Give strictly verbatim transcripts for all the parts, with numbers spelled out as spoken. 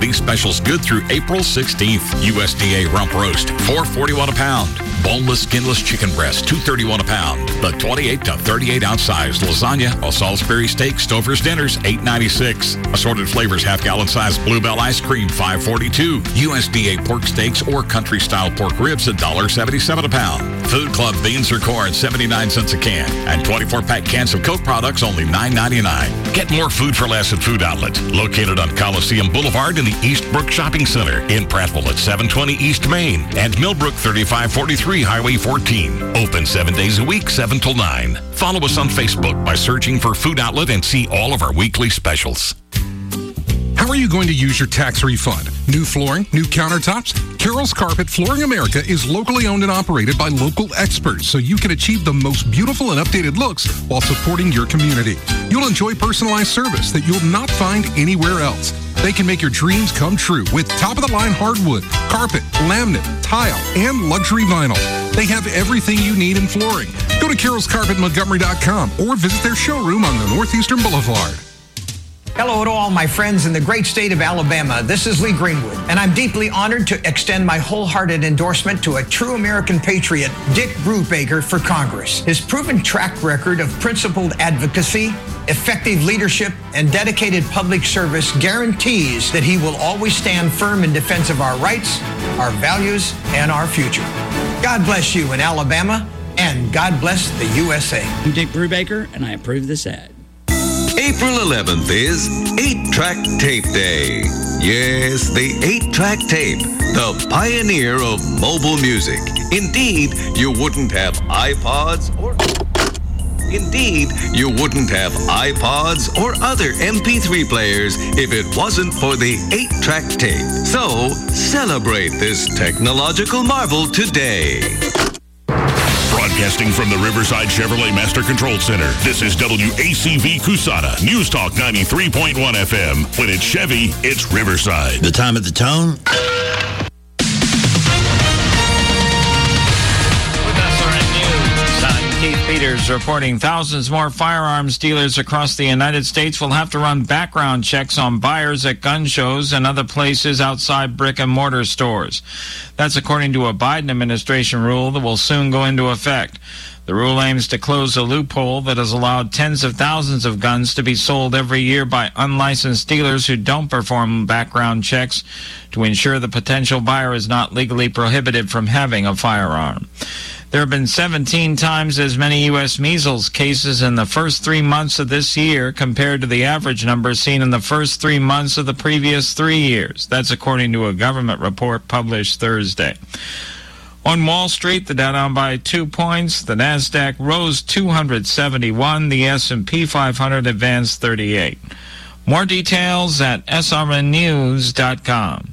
these specials good through April sixteenth. U S D A rump roast, four forty-one a pound. Boneless, skinless chicken breast, two thirty-one a pound. The twenty-eight to thirty-eight ounce size lasagna or Salisbury steak Stouffer's dinners, eight ninety-six. Assorted flavors, half gallon size Bluebell ice cream, five forty-two. U S D A pork steaks or country style pork ribs, one seventy-seven a pound. Food Club beans or corn, seventy-nine cents a can. And twenty-four pack cans of Coke products, only nine ninety-nine. Get more food for less at Food Outlet, located on Coliseum Boulevard in the Eastbrook Shopping Center, in Prattville at seven twenty East Main, and Millbrook thirty-five forty-three Highway fourteen. Open seven days a week, seven till nine. Follow us on Facebook by searching for Food Outlet and see all of our weekly specials. How are you going to use your tax refund? New flooring? New countertops? Carroll's Carpet Flooring America is locally owned and operated by local experts, so you can achieve the most beautiful and updated looks while supporting your community. You'll enjoy personalized service that you'll not find anywhere else. They can make your dreams come true with top-of-the-line hardwood, carpet, laminate, tile, and luxury vinyl. They have everything you need in flooring. Go to carrolls carpet montgomery dot com or visit their showroom on the Northeastern Boulevard. Hello to all my friends in the great state of Alabama. This is Lee Greenwood, and I'm deeply honored to extend my wholehearted endorsement to a true American patriot, Dick Brubaker, for Congress. His proven track record of principled advocacy, effective leadership, and dedicated public service guarantees that he will always stand firm in defense of our rights, our values, and our future. God bless you in Alabama, and God bless the U S A. I'm Dick Brubaker, and I approve this ad. April eleventh is eight track Tape Day. Yes, the eight track tape, the pioneer of mobile music. Indeed, you wouldn't have iPods or... Indeed, you wouldn't have iPods or other M P three players if it wasn't for the eight track tape. So, celebrate this technological marvel today. Broadcasting from the Riverside Chevrolet Master Control Center, this is W A C V Cusana, News Talk ninety-three point one F M. When it's Chevy, it's Riverside. The time at the tone. Keith Peters reporting thousands more firearms dealers across the United States will have to run background checks on buyers at gun shows and other places outside brick and mortar stores. That's according to a Biden administration rule that will soon go into effect. The rule aims to close a loophole that has allowed tens of thousands of guns to be sold every year by unlicensed dealers who don't perform background checks to ensure the potential buyer is not legally prohibited from having a firearm. There have been seventeen times as many U S measles cases in the first three months of this year compared to the average number seen in the first three months of the previous three years. That's according to a government report published Thursday. On Wall Street, the Dow down by two points. The NASDAQ rose two hundred seventy-one. The S and P five hundred advanced thirty-eight. More details at S R N news dot com.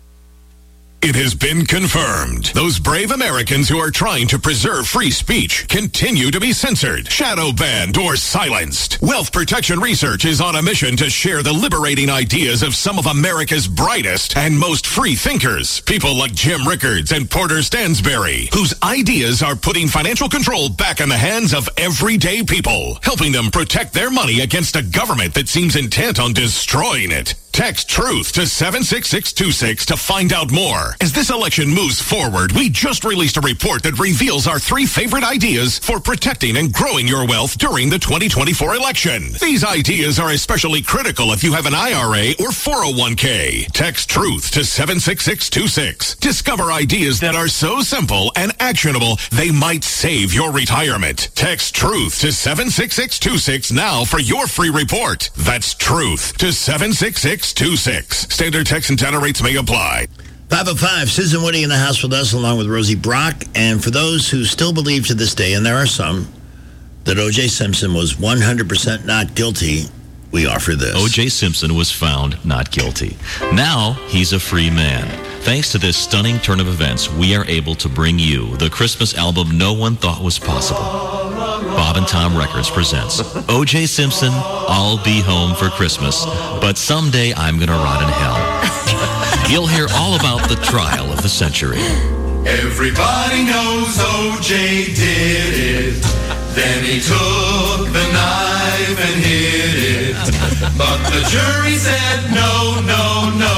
It has been confirmed. Those brave Americans who are trying to preserve free speech continue to be censored, shadow banned, or silenced. Wealth Protection Research is on a mission to share the liberating ideas of some of America's brightest and most free thinkers. People like Jim Rickards and Porter Stansberry, whose ideas are putting financial control back in the hands of everyday people, helping them protect their money against a government that seems intent on destroying it. Text TRUTH to seven six six two six to find out more. As this election moves forward, we just released a report that reveals our three favorite ideas for protecting and growing your wealth during the twenty twenty-four election. These ideas are especially critical if you have an I R A or four oh one k. Text TRUTH to seven six six two six. Discover ideas that are so simple and actionable they might save your retirement. Text TRUTH to seven six six two six now for your free report. That's TRUTH to seven six six two six. Standard text and data rates may apply. five oh five, Susan Woody in the house with us along with Rosie Brock. And for those who still believe to this day, and there are some, that O J Simpson was one hundred percent not guilty, we offer this. O J Simpson was found not guilty. Now he's a free man. Thanks to this stunning turn of events, we are able to bring you the Christmas album no one thought was possible. Bob and Tom Records presents O J Simpson, I'll Be Home for Christmas, but someday I'm gonna rot in hell. You'll hear all about the trial of the century. Everybody knows O J did it. Then he took the knife and hid it. But the jury said no, no, no.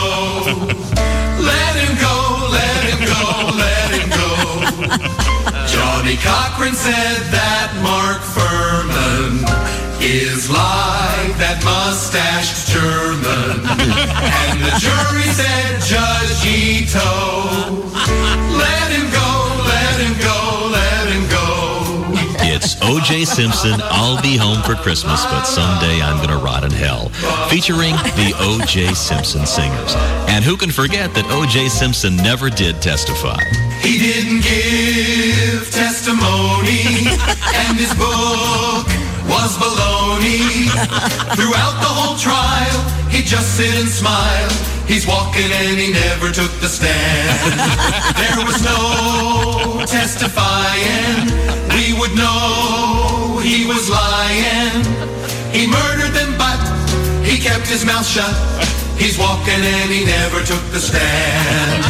Let him go, let him go, let him go. Johnny Cochran said that Mark Furman is like that mustached German. And the jury said Judge Ito. Let him go, let him go, let him go. It's O J. Simpson, I'll Be Home for Christmas, but Someday I'm Gonna Rot in Hell, featuring the O J. Simpson Singers. And who can forget that O J. Simpson never did testify? He didn't give testimony, and his book was baloney. Throughout the whole trial, he'd just sit and smile. He's walking and he never took the stand. There was no testifying. We would know he was lying. He murdered them, but he kept his mouth shut. He's walking and he never took the stand.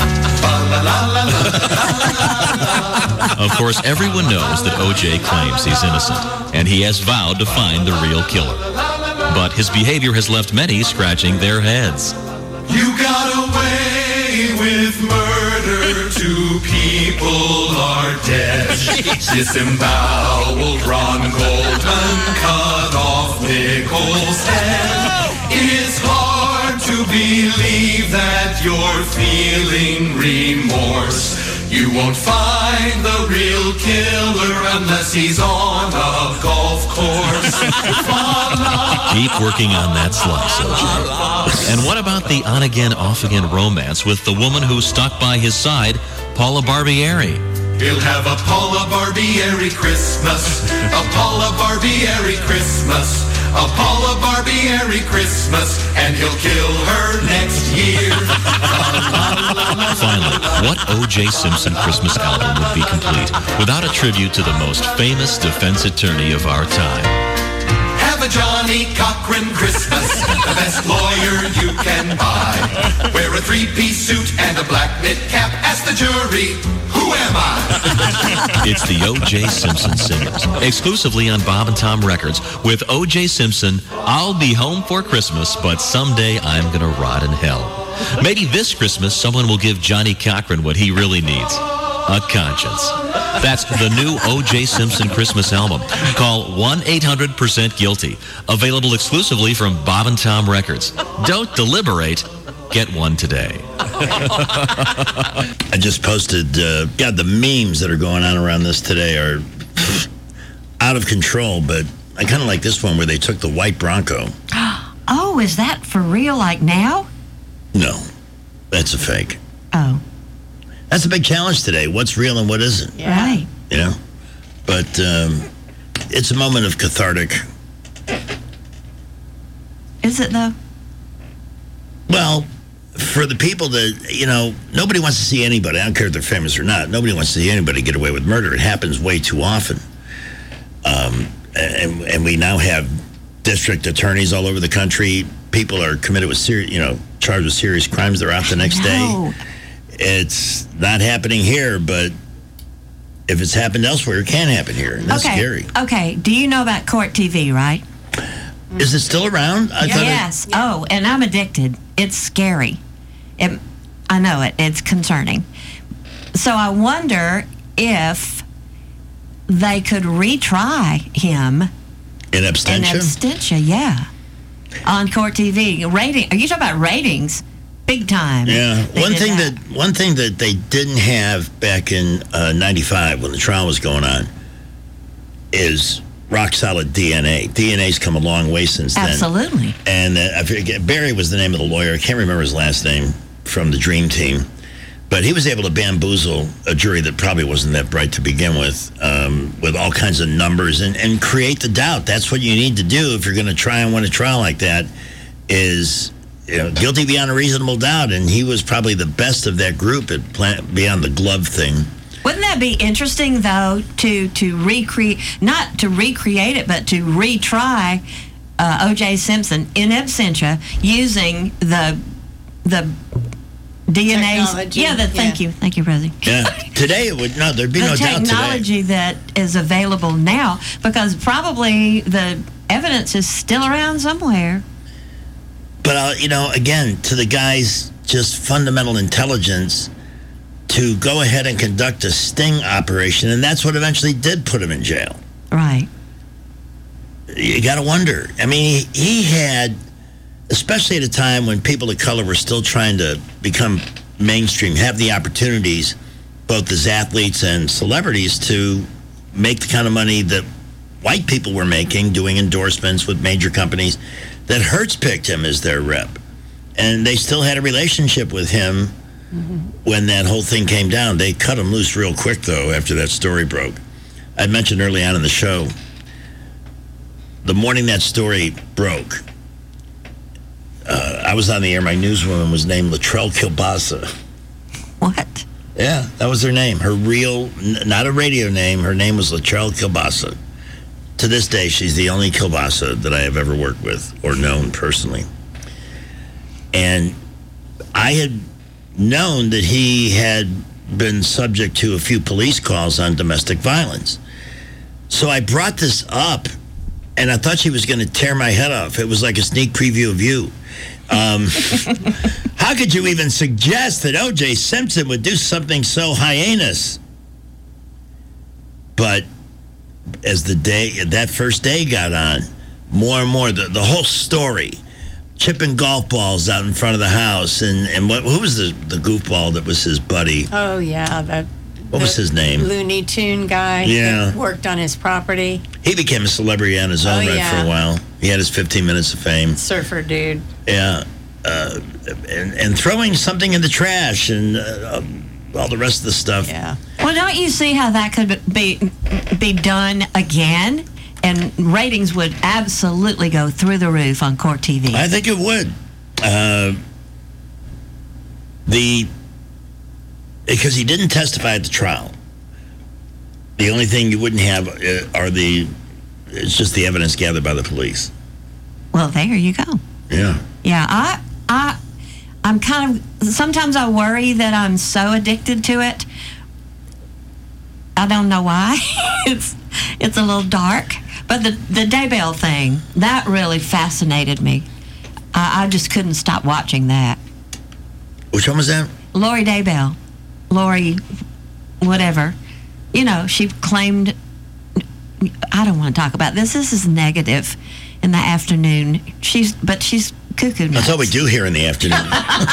Of course, everyone knows that O J claims he's innocent, and he has vowed to find the real killer. But his behavior has left many scratching their heads. You got away with murder, two people are dead. Disemboweled Ron Goldman, cut off Nichols' head. It's hard to believe that you're feeling remorse. You won't find the real killer unless he's on a golf course. Keep working on that slice, O J. And what about the on-again, off-again romance with the woman who stuck by his side, Paula Barbieri? He'll have a Paula Barbieri Christmas, a Paula Barbieri Christmas, a Paula Barbieri Christmas, and he'll kill her next year. Finally, what O J. Simpson Christmas album would be complete without a tribute to the most famous defense attorney of our time? Have a Johnny Cochran Christmas, the best lawyer you can buy. Wear a three-piece suit and a black knit cap. Ask the jury, who am I? It's the O J. Simpson Singers, exclusively on Bob and Tom Records, with O J. Simpson, I'll Be Home for Christmas, but Someday I'm Gonna Rot in Hell. Maybe this Christmas someone will give Johnny Cochran what he really needs, a conscience. That's the new O J. Simpson Christmas album. Call one eight hundred percent guilty. Available exclusively from Bob and Tom Records. Don't deliberate. Get one today. I just posted, uh, God, the memes that are going on around this today are out of control, but I kind of like this one where they took the white Bronco. Oh, is that for real, like now? No, that's a fake. Oh. That's a big challenge today. What's real and what isn't? Yeah. Right. You know? But um, it's a moment of cathartic. Is it, though? Well, for the people that, you know, nobody wants to see anybody, I don't care if they're famous or not, nobody wants to see anybody get away with murder. It happens way too often. Um, and, and we now have district attorneys all over the country. People are committed with serious, you know, charged with serious crimes. They're out the next day. It's not happening here, but if it's happened elsewhere, it can happen here. And that's okay. scary. Okay. Do you know about Court T V, right? Is it still around? I yes. It... Oh, and I'm addicted. It's scary. It, I know it. It's concerning. So I wonder if they could retry him in absentia. In absentia, yeah. On Court T V, rating. Are you talking about ratings? Big time. Yeah. One thing that. that one thing that they didn't have back in uh, ninety-five when the trial was going on is rock solid D N A. D N A's come a long way since then. Absolutely. And uh, I forget, Barry was the name of the lawyer. I can't remember his last name from the Dream Team. But he was able to bamboozle a jury that probably wasn't that bright to begin with, um, with all kinds of numbers, and, and create the doubt. That's what you need to do if you're going to try and win a trial like that, is, you know, guilty beyond a reasonable doubt. And he was probably the best of that group at plan- beyond the glove thing. Wouldn't that be interesting, though, to to recreate, not to recreate it, but to retry uh, O J. Simpson in absentia using the the D N A's. Technology. Yeah, the, thank yeah. you. Thank you, Rosie. Yeah. Today, it would, no, there'd be the no doubt today. The technology that is available now, because probably the evidence is still around somewhere. But, uh, you know, again, to the guy's just fundamental intelligence to go ahead and conduct a sting operation, and that's what eventually did put him in jail. Right. You got to wonder. I mean, he, he had, especially at a time when people of color were still trying to become mainstream, have the opportunities, both as athletes and celebrities, to make the kind of money that white people were making, doing endorsements with major companies, that Hertz picked him as their rep. And they still had a relationship with him mm-hmm. when that whole thing came down. They cut him loose real quick, though, after that story broke. I mentioned early on in the show, the morning that story broke, uh, I was on the air. My newswoman was named Latrell Kilbasa. What? Yeah, that was her name. Her real, n- not a radio name, her name was Latrell Kilbasa. To this day, she's the only Kilbasa that I have ever worked with or known personally. And I had known that he had been subject to a few police calls on domestic violence. So I brought this up, and I thought she was going to tear my head off. It was like a sneak preview of you. Um, how could you even suggest that O J Simpson would do something so heinous? But as the day, that first day got on, more and more, the, the whole story, chipping golf balls out in front of the house, and, and what who was the, the goofball that was his buddy? Oh, yeah. The, what the was his name? Looney Tune guy. Yeah. That worked on his property. He became a celebrity on his own oh, right yeah. for a while. He had his fifteen minutes of fame. Surfer dude. Yeah. Uh, and, and throwing something in the trash and uh, all the rest of the stuff. Yeah. Well, don't you see how that could be be done again? And ratings would absolutely go through the roof on Court T V. I think it would. Uh, the because he didn't testify at the trial. The only thing you wouldn't have uh, are the it's just the evidence gathered by the police. Well, there you go. Yeah. Yeah, I I I'm kind of sometimes I worry that I'm so addicted to it. I don't know why. it's it's a little dark. But the, the Daybell thing, that really fascinated me. I, I just couldn't stop watching that. Which one was that? Lori Daybell. Lori, whatever. You know, she claimed, I don't want to talk about this. This is negative in the afternoon. She's, but she's cuckoo nuts. That's all we do here in the afternoon.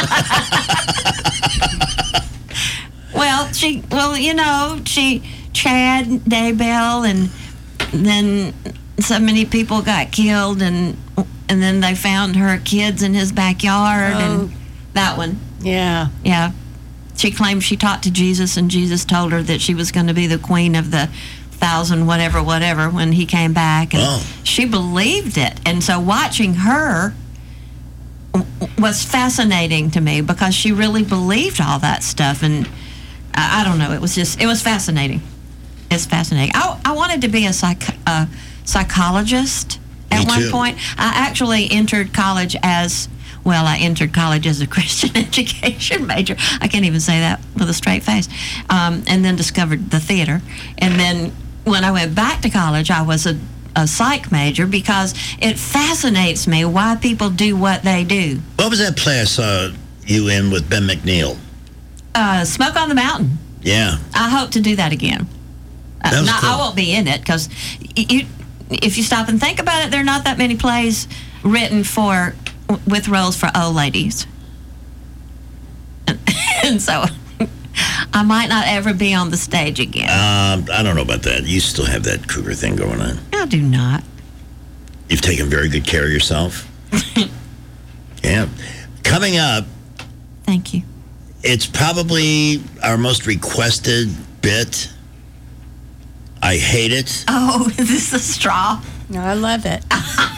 Well, she, well, you know, she, Chad Daybell, and then so many people got killed, and and then they found her kids in his backyard, oh. and that one. Yeah. Yeah. She claimed she talked to Jesus, and Jesus told her that she was going to be the queen of the thousand whatever, whatever, when he came back. And oh. she believed it. And so watching her was fascinating to me because she really believed all that stuff. And I, I don't know, it was just, it was fascinating. It's fascinating. I, I wanted to be a, psych, a psychologist at Me one too. point. I actually entered college as, well, I entered college as a Christian education major. I can't even say that with a straight face. Um, and then discovered the theater. And then when I went back to college, I was a, a psych major because it fascinates me why people do what they do. What was that play I saw you in with Ben McNeil? Uh, Smoke on the Mountain. Yeah. I hope to do that again. Uh, That was not, cool. I won't be in it because you, if you stop and think about it, there are not that many plays written for with roles for old ladies, and, and so I might not ever be on the stage again. Um, I don't know about that. You still have that cougar thing going on. I do not. You've taken very good care of yourself. Yeah. Coming up, Thank you. it's probably our most requested bit. I hate it. Oh, is this a straw? No, I love it.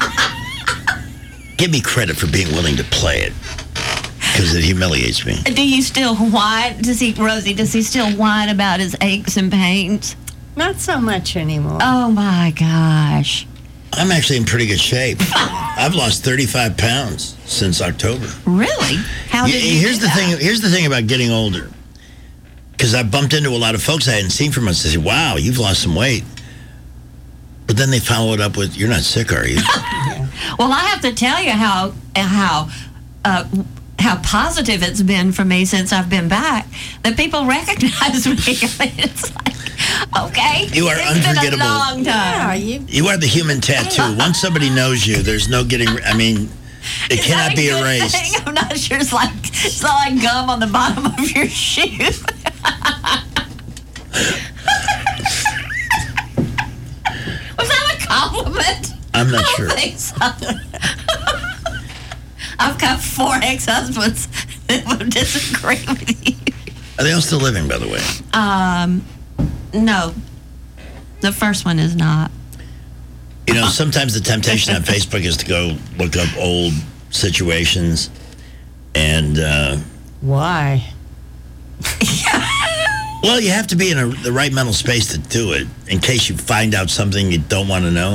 Give me credit for being willing to play it, because it humiliates me. Do you still whine? Does he, Rosie? Does he still whine about his aches and pains? Not so much anymore. Oh my gosh! I'm actually in pretty good shape. I've lost thirty-five pounds since October. Really? How did Y- you Here's do the that? thing. Here's the thing about getting older, because I bumped into a lot of folks I hadn't seen for months. They say, "Wow, you've lost some weight," but then they follow it up with, "You're not sick, are you?" Well, I have to tell you how how uh, how positive it's been for me since I've been back that people recognize me. I mean, it's like, okay, You are it's unforgettable. been a long time. Yeah, you. You are the human tattoo. Once somebody knows you, there's no getting. I mean, it Is cannot that a be good erased. thing? I'm not sure. It's like it's not like gum on the bottom of your shoe. Was that a compliment? I'm not I don't sure. think so. I've got four ex-husbands that would disagree with you. Are they all still living, by the way? Um, no, the first one is not. You know, sometimes the temptation on Facebook is to go look up old situations, and uh, Why? well, you have to be in a, the right mental space to do it in case you find out something you don't want to know.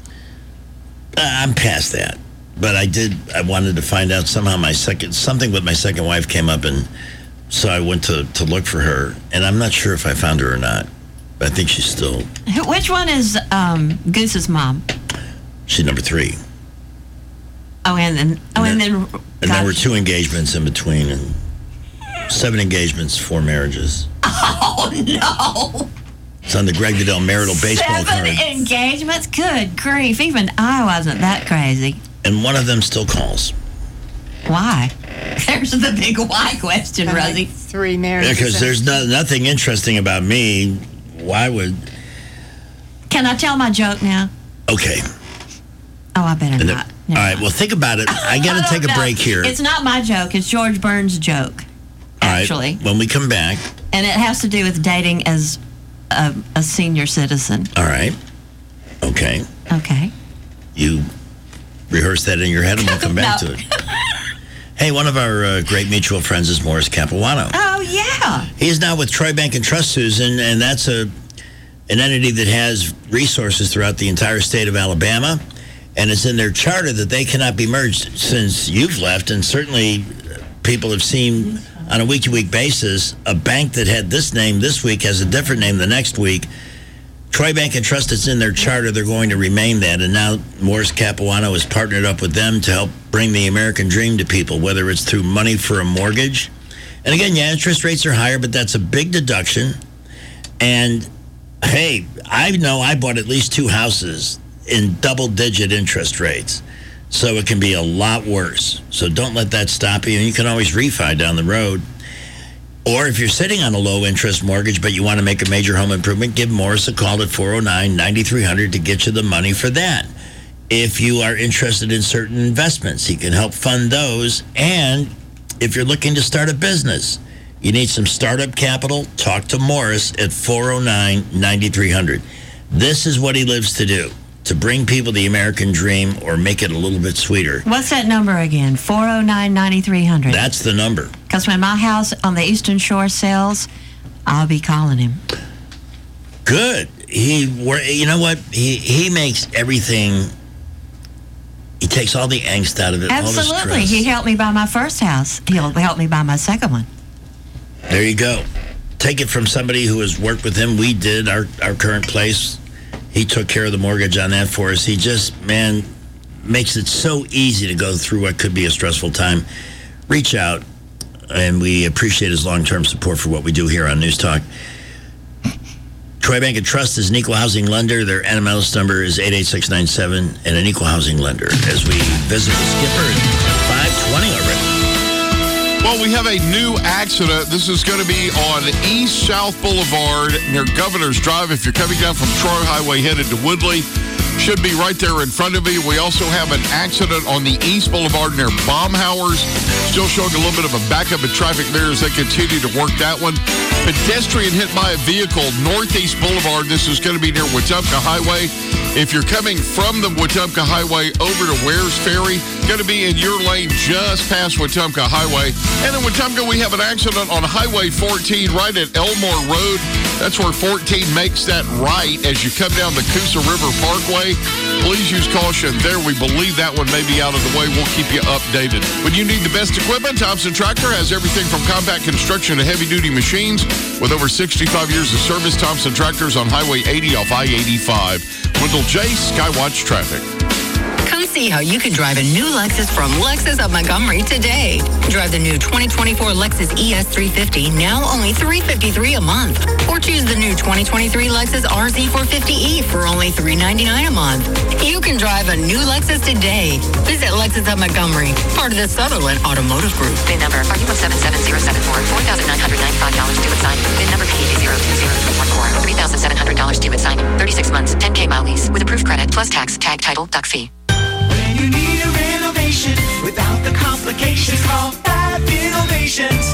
Uh, I'm past that, but I did. I wanted to find out somehow. My second something with my second wife came up, and so I went to to look for her, and I'm not sure if I found her or not. But I think she's still. Who- Which one is um, Goose's mom? She's number three. Oh, and then oh, and then And there were two engagements in between, and seven engagements, four marriages. Oh no! It's on the Greg Goodell marital baseball Seven card. engagements. Good grief! Even I wasn't that crazy. And one of them still calls. Why? There's the big why question, Like Rosie. three marriages. Because there's no, nothing interesting about me. Why would... Can I tell my joke now? Okay. Oh, I better And not. the- all right, well, think about it. I got to take a No, break here. It's not my joke. It's George Burns' joke, All right, actually. when we come back, and it has to do with dating as a, a senior citizen. all right. Okay. Okay. You rehearse that in your head and we'll come back No. to it. Hey, one of our uh, great mutual friends is Morris Capuano. Oh yeah. He is now with Troy Bank and Trust, Susan, and that's a an entity that has resources throughout the entire state of Alabama, and it's in their charter that they cannot be merged since you've left, and certainly people have seen on a week-to-week basis a bank that had this name this week has a different name the next week. Troy Bank and Trust, it's in their charter. They're going to remain that, and now Morris Capuano has partnered up with them to help bring the American dream to people, whether it's through money for a mortgage. And again, yeah, interest rates are higher, but that's a big deduction. And hey, I know I bought at least two houses in double-digit interest rates, so it can be a lot worse. So don't let that stop you. And you can always refi down the road. Or if you're sitting on a low-interest mortgage but you want to make a major home improvement, give Morris a call at four oh nine, nine three hundred to get you the money for that. If you are interested in certain investments, he can help fund those. And if you're looking to start a business, you need some startup capital, talk to Morris at four oh nine, nine three hundred. This is what he lives to do, to bring people the American dream or make it a little bit sweeter. What's that number again? four oh nine, nine three hundred. That's the number. Because when my house on the Eastern Shore sells, I'll be calling him. Good. He, wor- you know what? He he makes everything. He takes all the angst out of it. All the Absolutely. stress. He helped me buy my first house. He'll help me buy my second one. There you go. Take it from somebody who has worked with him. We did our our current place. He took care of the mortgage on that for us. He just, man, makes it so easy to go through what could be a stressful time. Reach out, and we appreciate his long-term support for what we do here on News Talk. Troy Bank and Trust is an equal housing lender. Their N M L S number is eight eight six nine seven, and an equal housing lender. As we visit the skipper at five twenty already. Well, we have a new accident. This is going to be on East South Boulevard near Governor's Drive. If you're coming down from Troy Highway headed to Woodley, should be right there in front of you. We also have an accident on the East Boulevard near Baumhauer's. Still showing a little bit of a backup in traffic there as they continue to work that one. Pedestrian hit by a vehicle, Northeast Boulevard. This is going to be near Wetumpka Highway. If you're coming from the Wetumpka Highway over to Wares Ferry, going to be in your lane just past Wetumpka Highway. And in Wetumpka, we have an accident on Highway fourteen right at Elmore Road. That's where fourteen makes that right as you come down the Coosa River Parkway. Please use caution there. We believe that one may be out of the way. We'll keep you updated. When you need the best equipment, Thompson Tractor has everything from compact construction to heavy-duty machines. With over sixty-five years of service, Thompson Tractor's on Highway eighty off I eighty-five. Wendell J, Skywatch Traffic. Come see how you can drive a new Lexus from Lexus of Montgomery today. Drive the new twenty twenty-four Lexus E S three fifty, now only three hundred fifty-three dollars a month. Or choose the new twenty twenty-three Lexus R Z four fifty E for only three hundred ninety-nine dollars a month. You can drive a new Lexus today. Visit Lexus of Montgomery, part of the Sutherland Automotive Group. VIN number R U one seven seven zero seven four, four thousand nine hundred ninety-five dollars due at signing. VIN number P D zero two zero three one four, three thousand seven hundred dollars due at signing. thirty-six months, ten K mile lease with approved credit plus tax, tag, title, duck fee. When you need a renovation without the complications, call Fab Innovations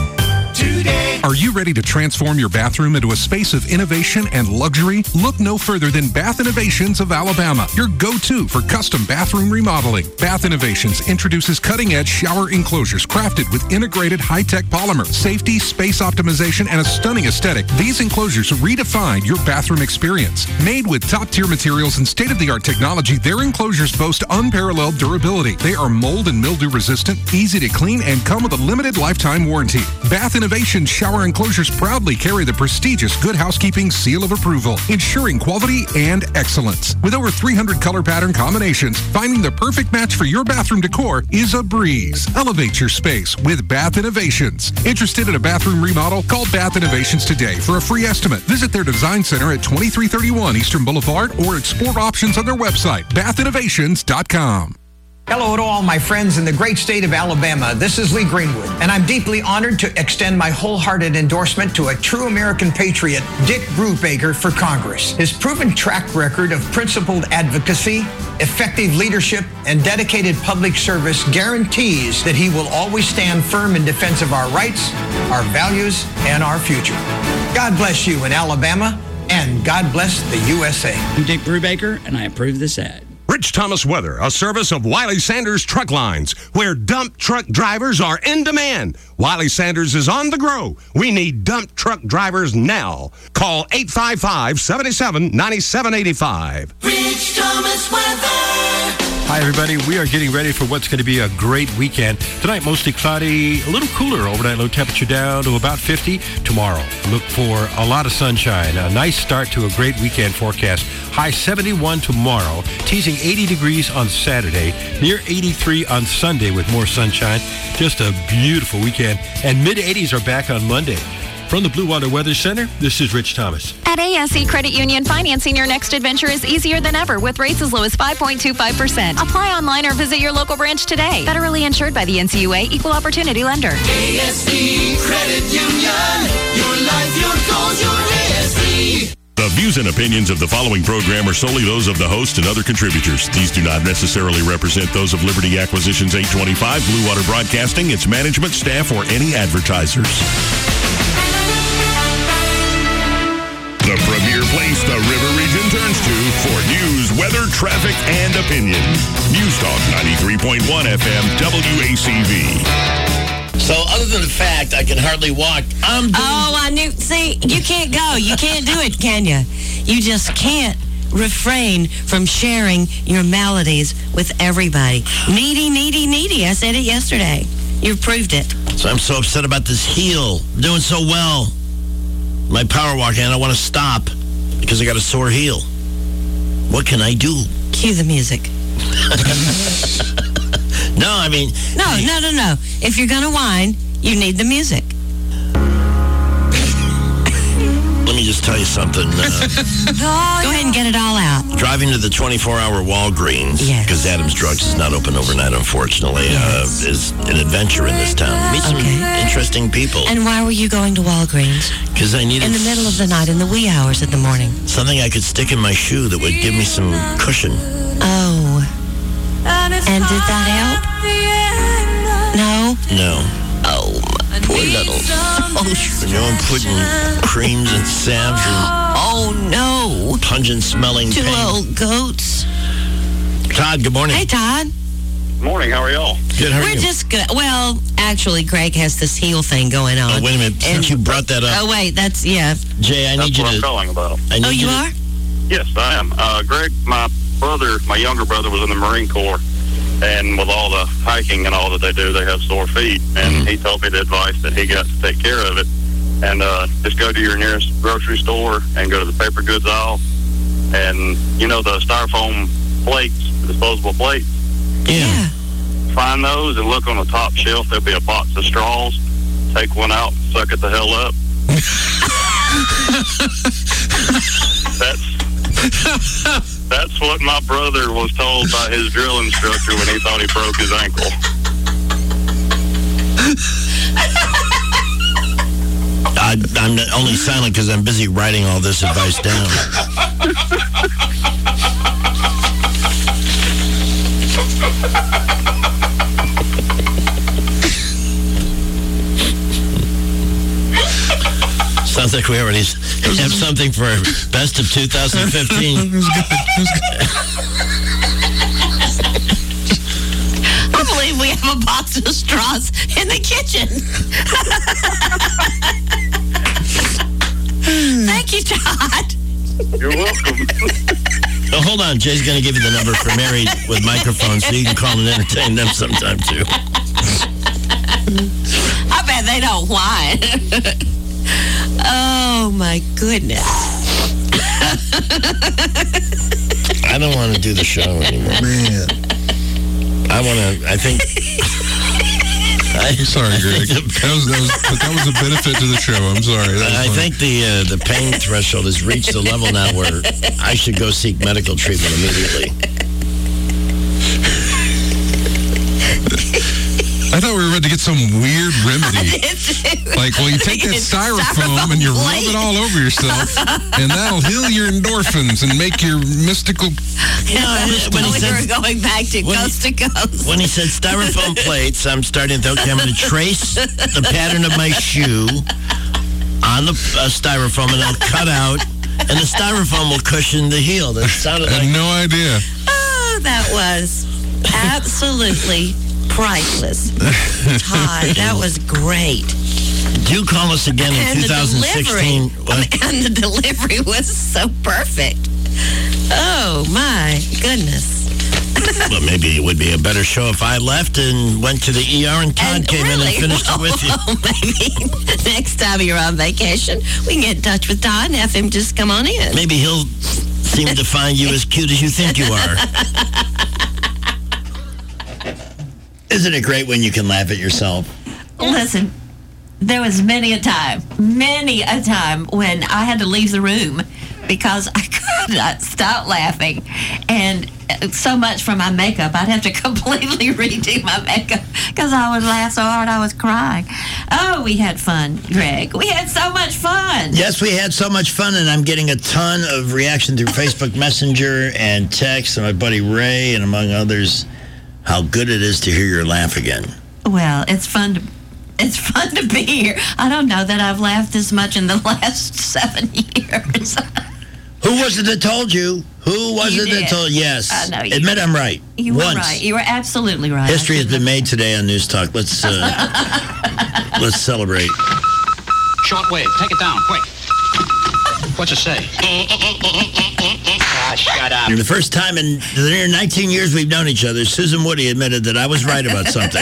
today. Are you ready to transform your bathroom into a space of innovation and luxury? Look no further than Bath Innovations of Alabama, your go-to for custom bathroom remodeling. Bath Innovations introduces cutting-edge shower enclosures crafted with integrated high-tech polymer, safety, space optimization, and a stunning aesthetic. These enclosures redefine your bathroom experience. Made with top-tier materials and state-of-the-art technology, their enclosures boast unparalleled durability. They are mold and mildew resistant, easy to clean, and come with a limited lifetime warranty. Bath Innovations shower enclosures proudly carry the prestigious Good Housekeeping seal of approval, ensuring quality and excellence. With over three hundred color pattern combinations, finding the perfect match for your bathroom decor is a breeze. Elevate your space with Bath Innovations. Interested in a bathroom remodel? Call Bath Innovations today for a free estimate. Visit their design center at twenty-three thirty-one Eastern Boulevard or explore options on their website, bath innovations dot com. Hello to all my friends in the great state of Alabama. This is Lee Greenwood, and I'm deeply honored to extend my wholehearted endorsement to a true American patriot, Dick Brubaker, for Congress. His proven track record of principled advocacy, effective leadership, and dedicated public service guarantees that he will always stand firm in defense of our rights, our values, and our future. God bless you in Alabama, and God bless the U S A. I'm Dick Brubaker, and I approve this ad. Rich Thomas Weather, a service of Wiley Sanders Truck Lines, where dump truck drivers are in demand. Wiley Sanders is on the grow. We need dump truck drivers now. Call eight five five, seven seven, nine seven eight five. Rich Thomas Weather. Hi, everybody. We are getting ready for what's going to be a great weekend. Tonight, mostly cloudy, a little cooler. Overnight low temperature down to about fifty. Tomorrow, look for a lot of sunshine. A nice start to a great weekend forecast. High seventy-one tomorrow, teasing eighty degrees on Saturday, near eighty-three on Sunday with more sunshine. Just a beautiful weekend. And mid eighties are back on Monday. From the Blue Water Weather Center, this is Rich Thomas. At A S E Credit Union, financing your next adventure is easier than ever with rates as low as five point two five percent. Apply online or visit your local branch today. Federally insured by the N C U A, Equal Opportunity Lender. A S E Credit Union. Your life, your goals, your A S E. The views and opinions of the following program are solely those of the host and other contributors. These do not necessarily represent those of Liberty Acquisitions eight twenty-five, Blue Water Broadcasting, its management, staff, or any advertisers. The premier place the River Region turns to for news, weather, traffic, and opinion. News Talk ninety-three point one F M W A C V. So other than the fact I can hardly walk, I'm doing... Oh, I knew. See, you can't go. You can't do it, can you? You just can't refrain from sharing your maladies with everybody. Needy, needy, needy. I said it yesterday. You've proved it. So I'm so upset about this heel. I'm doing so well. My power walking, and I want to stop because I got a sore heel. What can I do? Cue the music. No, I mean... No, no, no, no. If you're going to whine, you need the music. Let me just tell you something. Uh, Go ahead and get it all out. driving to the twenty-four hour Walgreens, because Yes. Adams Drugs is not open overnight, unfortunately, Yes. uh, is an adventure in this town. Meet some Okay. interesting people. And why were you going to Walgreens? Because I needed In the middle of the night, in the wee hours of the morning. something I could stick in my shoe that would give me some cushion. Oh. And did that help? No? No. Oh, my poor little. Oh, You know, I'm putting creams and salves and oh no. pungent smelling Two paint. old goats. Todd, good morning. Hey, Todd. Morning, how are y'all? Good, how are We're you? just good. Well, actually, Greg has this heel thing going on. Oh, wait a minute. Since you brought that up. Oh, wait, that's, yeah. Jay, I That's need you what to... I'm calling about. I need Oh, you to- are? Yes, I am. Uh, Greg, my brother, my younger brother was in the Marine Corps, and with all the hiking and all that they do, they have sore feet, and Mm-hmm. he told me the advice that he got to take care of it, and uh, just go to your nearest grocery store and go to the paper goods aisle, and, you know, the styrofoam plates, disposable plates, Yeah. Find those and look on the top shelf. There'll be a box of straws. Take one out, suck it the hell up. That's that's what my brother was told by his drill instructor when he thought he broke his ankle. I, I'm not only silent because I'm busy writing all this advice down. Sounds like we already have something for best of two thousand fifteen. It was good. It was good. I believe we have a box of straws in the kitchen. Thank you, Todd. You're welcome. Oh, hold on. Jay's going to give you the number for Married with Microphones so you can call and entertain them sometime, too. I bet they don't whine. Oh, my goodness. I don't want to do the show anymore. Man. I want to, I think... I, sorry, Greg. That was, that, was, but that was a benefit to the show. I'm sorry. That was I fun. think the uh, the pain threshold has reached a level now where I should go seek medical treatment immediately. I thought we were about to get some weird remedy. Like, well, you take that styrofoam and you rub it all over yourself, and that'll heal your endorphins and make your mystical... You know, when we were going back to coast to coast. When he said styrofoam plates, I'm starting to think, okay, I'm going to trace the pattern of my shoe on the uh, styrofoam, and I'll cut out, and the styrofoam will cushion the heel. That sounded I had like... no idea. Oh, that was absolutely priceless. Todd, that was great. Do call us again in And the twenty sixteen. delivery, and the delivery was so perfect. Oh, my goodness. Well, maybe it would be a better show if I left and went to the E R and Todd And came really, in and finished it with you. Well, maybe next time you're on vacation, we can get in touch with Todd and have him just come on in. Maybe he'll seem to find you as cute as you think you are. Isn't it great when you can laugh at yourself? Listen, there was many a time, many a time when I had to leave the room because I could not stop laughing. And so much for my makeup, I'd have to completely redo my makeup because I would laugh so hard I was crying. Oh, we had fun, Greg. We had so much fun. Yes, we had so much fun, and I'm getting a ton of reaction through Facebook Messenger and text, and my buddy Ray, and among others, how good it is to hear your laugh again. Well, it's fun to it's fun to be here. I don't know that I've laughed this much in the last seven years. Who was it that told you? Who was You it did. that told you? Yes. I know you Admit did. I'm right. You were Once. right. You were absolutely right. History has been made today on News Talk. Let's uh, let's celebrate. Short wave. Take it down, quick. What's it say? Ah, shut up. For the first time in the near nineteen years we've known each other, Susan Woody admitted that I was right about something.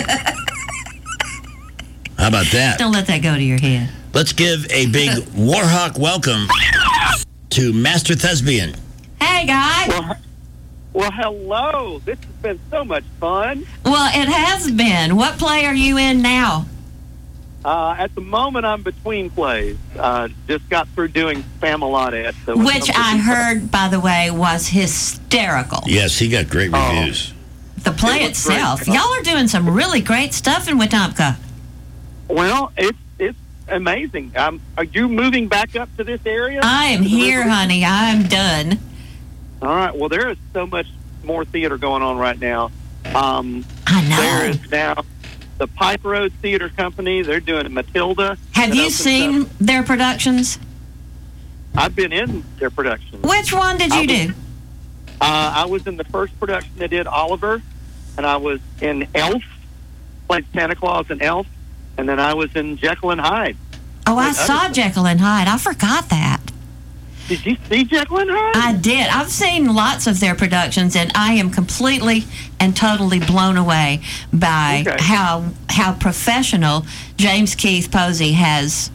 How about that? Don't let that go to your head. Let's give a big Warhawk welcome to Master Thespian. Hey, guys. Well, well, hello. This has been so much fun. Well, it has been. What play are you in now? Uh, at the moment, I'm between plays. Uh, just got through doing Spamalot. So Which I heard, by the way, was hysterical. Yes, he got great reviews. The play It was itself. great. Y'all are doing some really great stuff in Wetumpka. Well, it's it's amazing. Um, are you moving back up to this area? I am here, honey. I'm done. All right. Well, there is so much more theater going on right now. Um, I know. There is now the Pipe Road Theater Company. They're doing Matilda. Have that you opens seen up. their productions? I've been in their production. Which one did I you was- do? Uh, I was in the first production they did, Oliver, and I was in Elf, played Santa Claus and Elf, and then I was in Jekyll and Hyde. Oh, I Wait, saw I- Jekyll and Hyde. I forgot that. Did you see Jekyll and Hyde? I did. I've seen lots of their productions, and I am completely and totally blown away by Okay. how how professional James Keith Posey has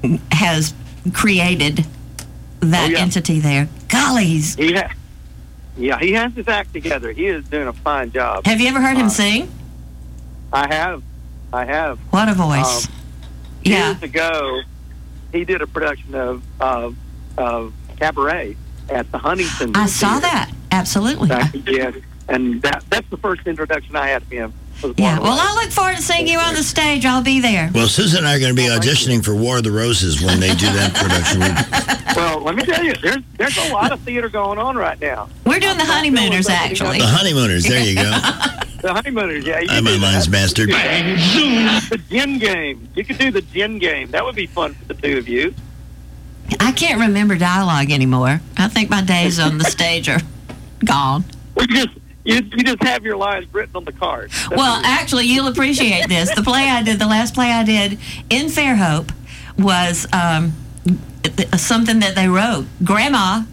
has created that Oh, yeah. entity there. Golly, he's He ha- Yeah, he has his act together. He is doing a fine job. Have you ever heard him Uh, sing? I have. I have. What a voice. Um, Yeah. Years ago, he did a production of of, of Cabaret at the Huntington. I saw Theater. that. Absolutely. Back- yes, and that that's the first introduction I had of him. was Yeah. Marlon Well, Wayans. I look forward to seeing you on the stage. I'll be there. Well, Susan and I are going to be auditioning for War of the Roses when they do that production. Well, let me tell you, there's there's a lot of theater going on right now. We're doing the Honeymooners, actually. The Honeymooners, there you go. The Honeymooners, yeah. You I'm do my mind's that. mastered. The gin game. You could do the gin game. That would be fun for the two of you. I can't remember dialogue anymore. I think my days on the stage are gone. We just you, you just have your lines written on the card. That's Well, it. actually, you'll appreciate this. The play I did, the last play I did in Fairhope, was um, th- something that they wrote. Grandma.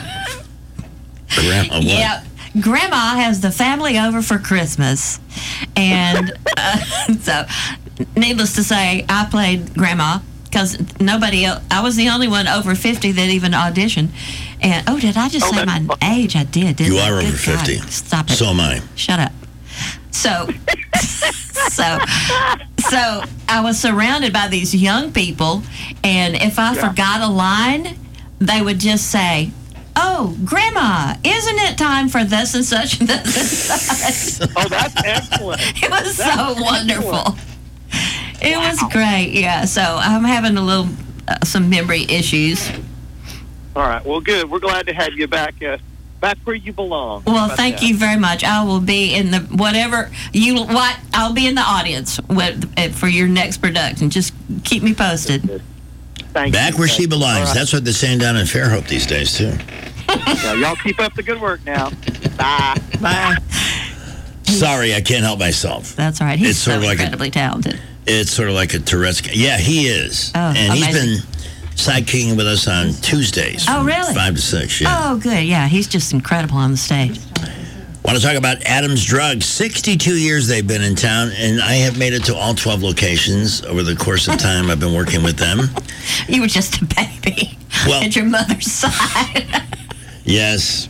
Grandma, what? Yeah. Grandma has the family over for Christmas. And uh, so, needless to say, I played Grandma because nobody else, I was the only one over fifty that even auditioned. And, oh, did I just Oh, say my that's age? I did, didn't You I? are Good over fifty. God. Stop it. So am I. Shut up. So, so, so I was surrounded by these young people, and if I Yeah. forgot a line, they would just say, "Oh, Grandma, isn't it time for this and such and this and such?" Oh, that's excellent. It was That's so excellent. wonderful. It was great, yeah. So I'm having a little, uh, some memory issues. All right. Well, good. We're glad to have you back. Uh, back where you belong. How Well, about thank that? you very much. I will be in the whatever you what. I'll be in the audience with, uh, for your next production. Just keep me posted. Thank Back you. where she belongs. All right. That's what they're saying down in Fairhope these days, too. Now, y'all keep up the good work now. Bye. Bye. Sorry, I can't help myself. That's all right. He's It's so sort of like a- incredibly talented. It's sort of like a Tourette's. Yeah, he is. Oh, and he's amazing. been sidekicking with us on Tuesdays. Oh, from really? Five to six, yeah. Oh, good. Yeah, he's just incredible on the stage. Want to talk about Adams Drugs. sixty-two years they've been in town, and I have made it to all twelve locations over the course of time I've been working with them. You were just a baby Well- at your mother's side. Yes.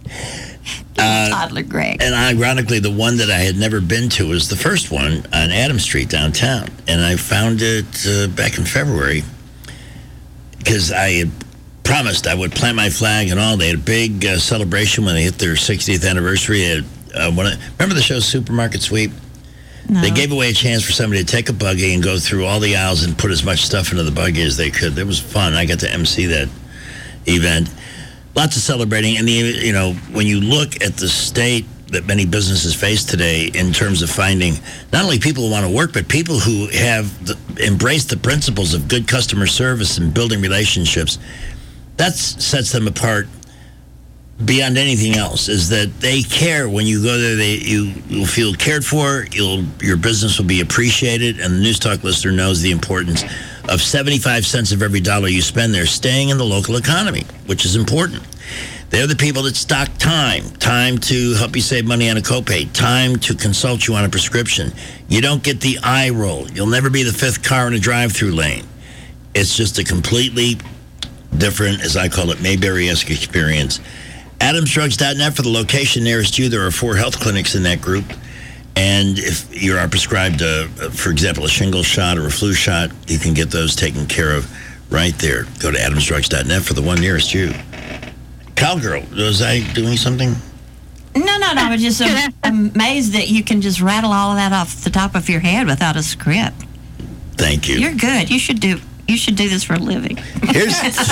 Uh, Toddler Greg. And ironically, the one that I had never been to was the first one on Adams Street downtown. And I found it uh, back in February because I had promised I would plant my flag and all. They had a big uh, celebration when they hit their sixtieth anniversary. They had, uh, one of, remember the show Supermarket Sweep? No. They gave away a chance for somebody to take a buggy and go through all the aisles and put as much stuff into the buggy as they could. It was fun. I got to M C that event. Lots of celebrating. And, the, you know, when you look at the state that many businesses face today in terms of finding not only people who want to work, but people who have the, embraced the principles of good customer service and building relationships, that sets them apart beyond anything else, is that they care when you go there. They you will feel cared for. You'll your business will be appreciated, and the News Talk listener knows the importance of seventy-five cents of every dollar you spend there staying in the local economy, which is important. They're the people that stock time, time to help you save money on a copay, time to consult you on a prescription. You don't get the eye roll. You'll never be the fifth car in a drive-through lane. It's just a completely different, as I call it, Mayberry-esque experience. Adams Drugs dot net for the location nearest you. There are four health clinics in that group. And if you are prescribed, uh, for example, a shingle shot or a flu shot, you can get those taken care of right there. Go to Adams Drugs dot net for the one nearest you. Cowgirl, was I doing something? No, no, no. I was just um, amazed that you can just rattle all of that off the top of your head without a script. Thank you. You're good. You should do. You should do this for a living. Here's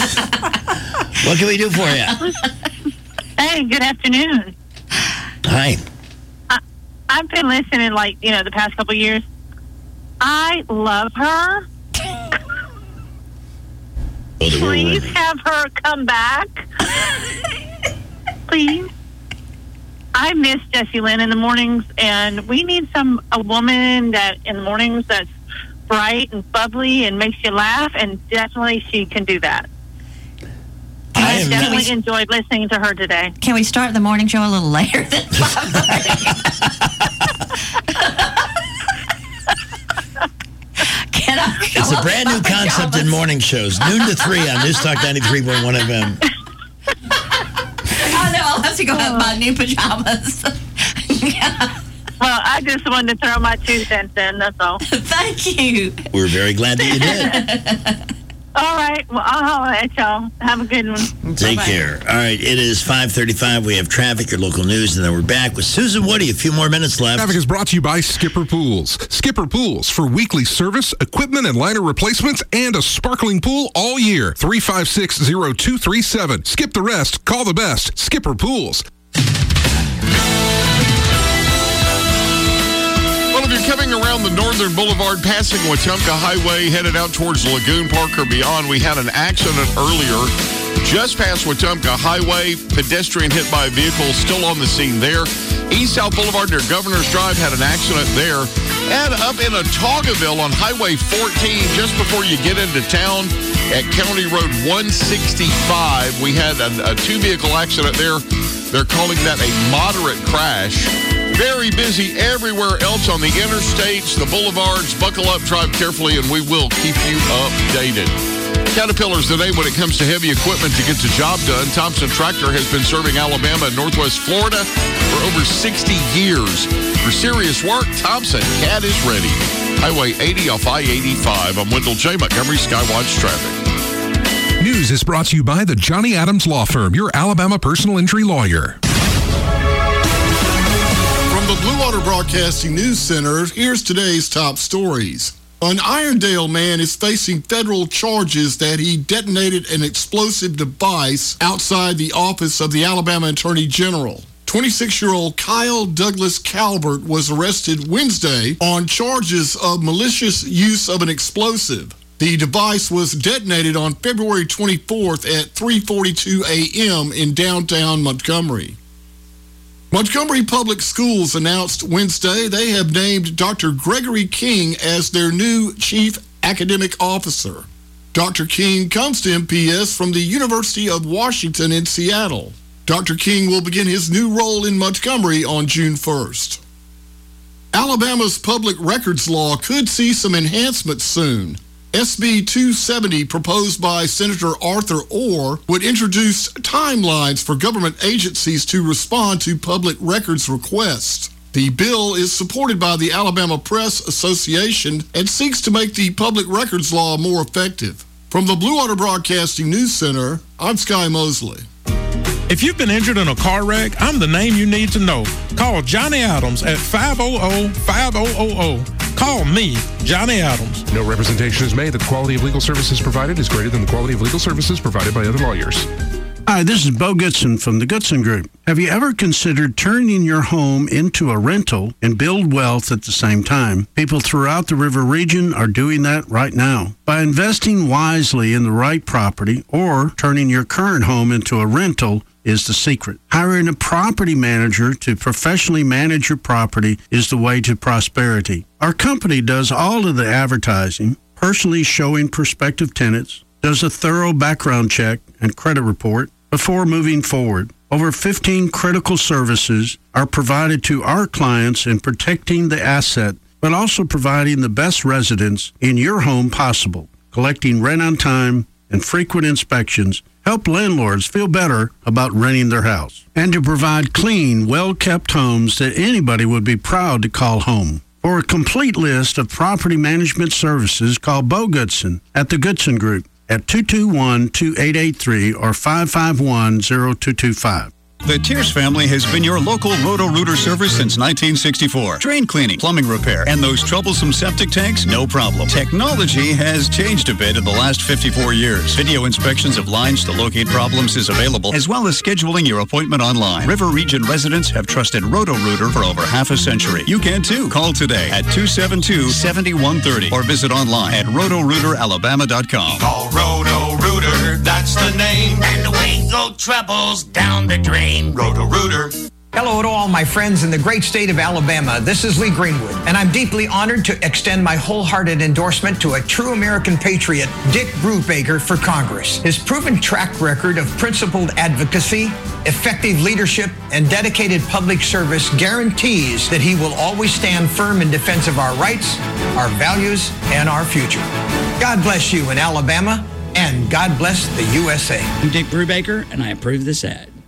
what can we do for you? Hey, good afternoon. Hi. I, I've been listening, like, you know, the past couple of years. I love her. Oh, the Please have her come back. Please. I miss Jessie Lynn in the mornings, and we need some a woman that in the mornings that's bright and bubbly and makes you laugh, and definitely she can do that. I am definitely not- enjoyed listening to her today. Can we start the morning show a little later than five Can I? It's a brand new concept in morning shows, noon to three on News Talk ninety-three point one F M. Oh no, I'll have to go home to buy new pajamas. Well, I just wanted to throw my two cents in, that's all. Thank you. We're very glad that you did. All right. Well, I'll holler at y'all. Have a good one. Take Bye-bye. care. All right, it is five thirty-five. We have traffic, your local news, and then we're back with Susan Woody. A few more minutes left. Traffic is brought to you by Skipper Pools. Skipper Pools for weekly service, equipment and liner replacements, and a sparkling pool all year. three five six, zero two three seven. Skip the rest. Call the best. Skipper Pools. Well, if you're coming around the Northern Boulevard, passing Wetumpka Highway, headed out towards Lagoon Park or beyond, we had an accident earlier just past Wetumpka Highway. Pedestrian hit by a vehicle, still on the scene there. East South Boulevard near Governor's Drive had an accident there. And up in Otaugaville on Highway fourteen, just before you get into town at County Road one sixty-five, we had a, a two-vehicle accident there. They're calling that a moderate crash. Very busy everywhere else on the interstates, the boulevards. Buckle up, drive carefully, and we will keep you updated. Caterpillar's the name when it comes to heavy equipment to get the job done. Thompson Tractor has been serving Alabama and Northwest Florida for over sixty years. For serious work, Thompson Cat is ready. Highway eighty off I eighty-five. I'm Wendell J. Montgomery, Skywatch Traffic. News is brought to you by the Johnny Adams Law Firm, your Alabama personal injury lawyer. From the Blue Water Broadcasting News Center, here's today's top stories. An Irondale man is facing federal charges that he detonated an explosive device outside the office of the Alabama Attorney General. twenty-six-year-old Kyle Douglas Calvert was arrested Wednesday on charges of malicious use of an explosive. The device was detonated on February twenty-fourth at three forty-two a.m. in downtown Montgomery. Montgomery Public Schools announced Wednesday they have named Doctor Gregory King as their new Chief Academic Officer. Doctor King comes to M P S from the University of Washington in Seattle. Doctor King will begin his new role in Montgomery on June first. Alabama's public records law could see some enhancements soon. S B two seventy, proposed by Senator Arthur Orr, would introduce timelines for government agencies to respond to public records requests. The bill is supported by the Alabama Press Association and seeks to make the public records law more effective. From the Blue Water Broadcasting News Center, I'm Sky Mosley. If you've been injured in a car wreck, I'm the name you need to know. Call Johnny Adams at five hundred, five hundred. Call me, Johnny Adams. No representation is made that the quality of legal services provided is greater than the quality of legal services provided by other lawyers. Hi, this is Bo Goodson from the Goodson Group. Have you ever considered turning your home into a rental and build wealth at the same time? People throughout the river region are doing that right now. By investing wisely in the right property or turning your current home into a rental is the secret. Hiring a property manager to professionally manage your property is the way to prosperity. Our company does all of the advertising, personally showing prospective tenants, does a thorough background check and credit report before moving forward. Over fifteen critical services are provided to our clients in protecting the asset, but also providing the best residence in your home possible. Collecting rent on time and frequent inspections help landlords feel better about renting their house. And to provide clean, well-kept homes that anybody would be proud to call home. For a complete list of property management services, call Bo Goodson at the Goodson Group at two two one, two eight eight three or five five one, zero two two five. The Tierce family has been your local Roto-Rooter service since nineteen sixty-four. Drain cleaning, plumbing repair, and those troublesome septic tanks, no problem. Technology has changed a bit in the last fifty-four years. Video inspections of lines to locate problems is available, as well as scheduling your appointment online. River Region residents have trusted Roto-Rooter for over half a century. You can too. Call today at two seven two, seven one three zero or visit online at roto rooter alabama dot com. Call Roto-Rooter, that's the name. And away go troubles down the drain. Roto-Rooter. Hello to all my friends in the great state of Alabama. This is Lee Greenwood, and I'm deeply honored to extend my wholehearted endorsement to a true American patriot, Dick Brubaker, for Congress. His proven track record of principled advocacy, effective leadership, and dedicated public service guarantees that he will always stand firm in defense of our rights, our values, and our future. God bless you in Alabama, and God bless the U S A. I'm Dick Brubaker, and I approve this ad.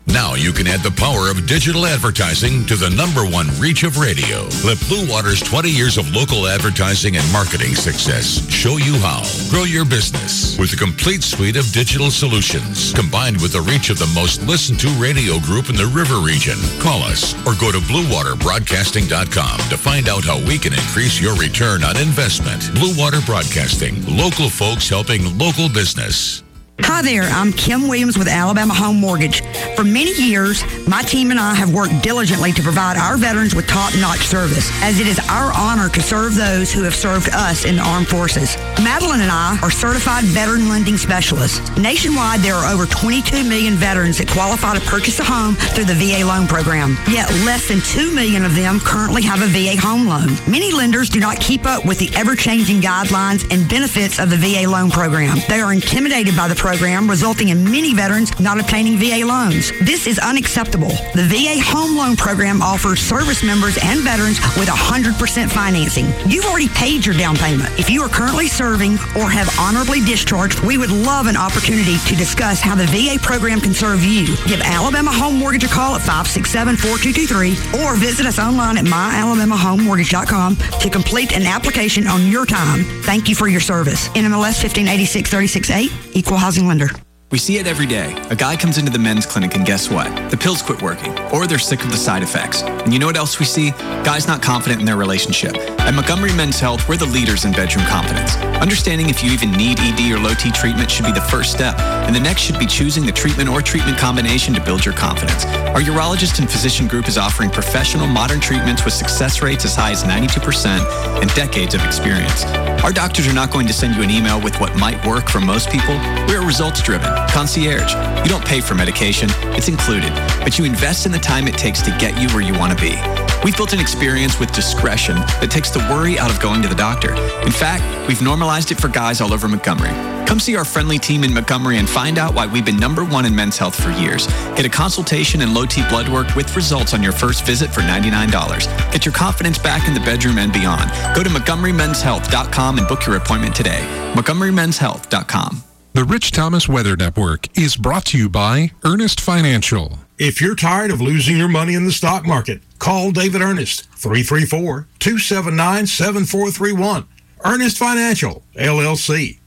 Now you can add the power of digital advertising to the number one reach of radio. Let Blue Water's twenty years of local advertising and marketing success show you how. Grow your business with a complete suite of digital solutions, combined with the reach of the most listened to radio group in the River region. Call us or go to blue water broadcasting dot com to find out how we can increase your return on investment. Blue Water Broadcasting, local folks helping local business. Hi there, I'm Kim Williams with Alabama Home Mortgage. For many years, my team and I have worked diligently to provide our veterans with top-notch service, as it is our honor to serve those who have served us in the armed forces. Madeline and I are certified veteran lending specialists. Nationwide, there are over twenty-two million veterans that qualify to purchase a home through the V A loan program, yet less than two million of them currently have a V A home loan. Many lenders do not keep up with the ever-changing guidelines and benefits of the V A loan program. They are intimidated by the program. program, resulting in many veterans not obtaining V A loans. This is unacceptable. The V A Home Loan Program offers service members and veterans with one hundred percent financing. You've already paid your down payment. If you are currently serving or have honorably discharged, we would love an opportunity to discuss how the V A program can serve you. Give Alabama Home Mortgage a call at five six seven, four two two three or visit us online at my alabama home mortgage dot com to complete an application on your time. Thank you for your service. N M L S fifteen eighty-six thirty-six eight, Equal Housing Lender. We see it every day. A guy comes into the men's clinic and guess what? The pills quit working, or they're sick of the side effects. And you know what else we see? Guys not confident in their relationship. At Montgomery Men's Health, we're the leaders in bedroom confidence. Understanding if you even need E D or low T treatment should be the first step, and the next should be choosing the treatment or treatment combination to build your confidence. Our urologist and physician group is offering professional modern treatments with success rates as high as ninety-two percent and decades of experience. Our doctors are not going to send you an email with what might work for most people. We're results-driven. Concierge. You don't pay for medication. It's included. But you invest in the time it takes to get you where you want to be. We've built an experience with discretion that takes the worry out of going to the doctor. In fact, we've normalized it for guys all over Montgomery. Come see our friendly team in Montgomery and find out why we've been number one in men's health for years. Get a consultation and low T blood work with results on your first visit for ninety-nine dollars. Get your confidence back in the bedroom and beyond. Go to montgomery men's health dot com and book your appointment today. montgomery men's health dot com. The Rich Thomas Weather Network is brought to you by Ernest Financial. If you're tired of losing your money in the stock market, call David Ernest, three three four, two seven nine, seven four three one. Ernest Financial, L L C.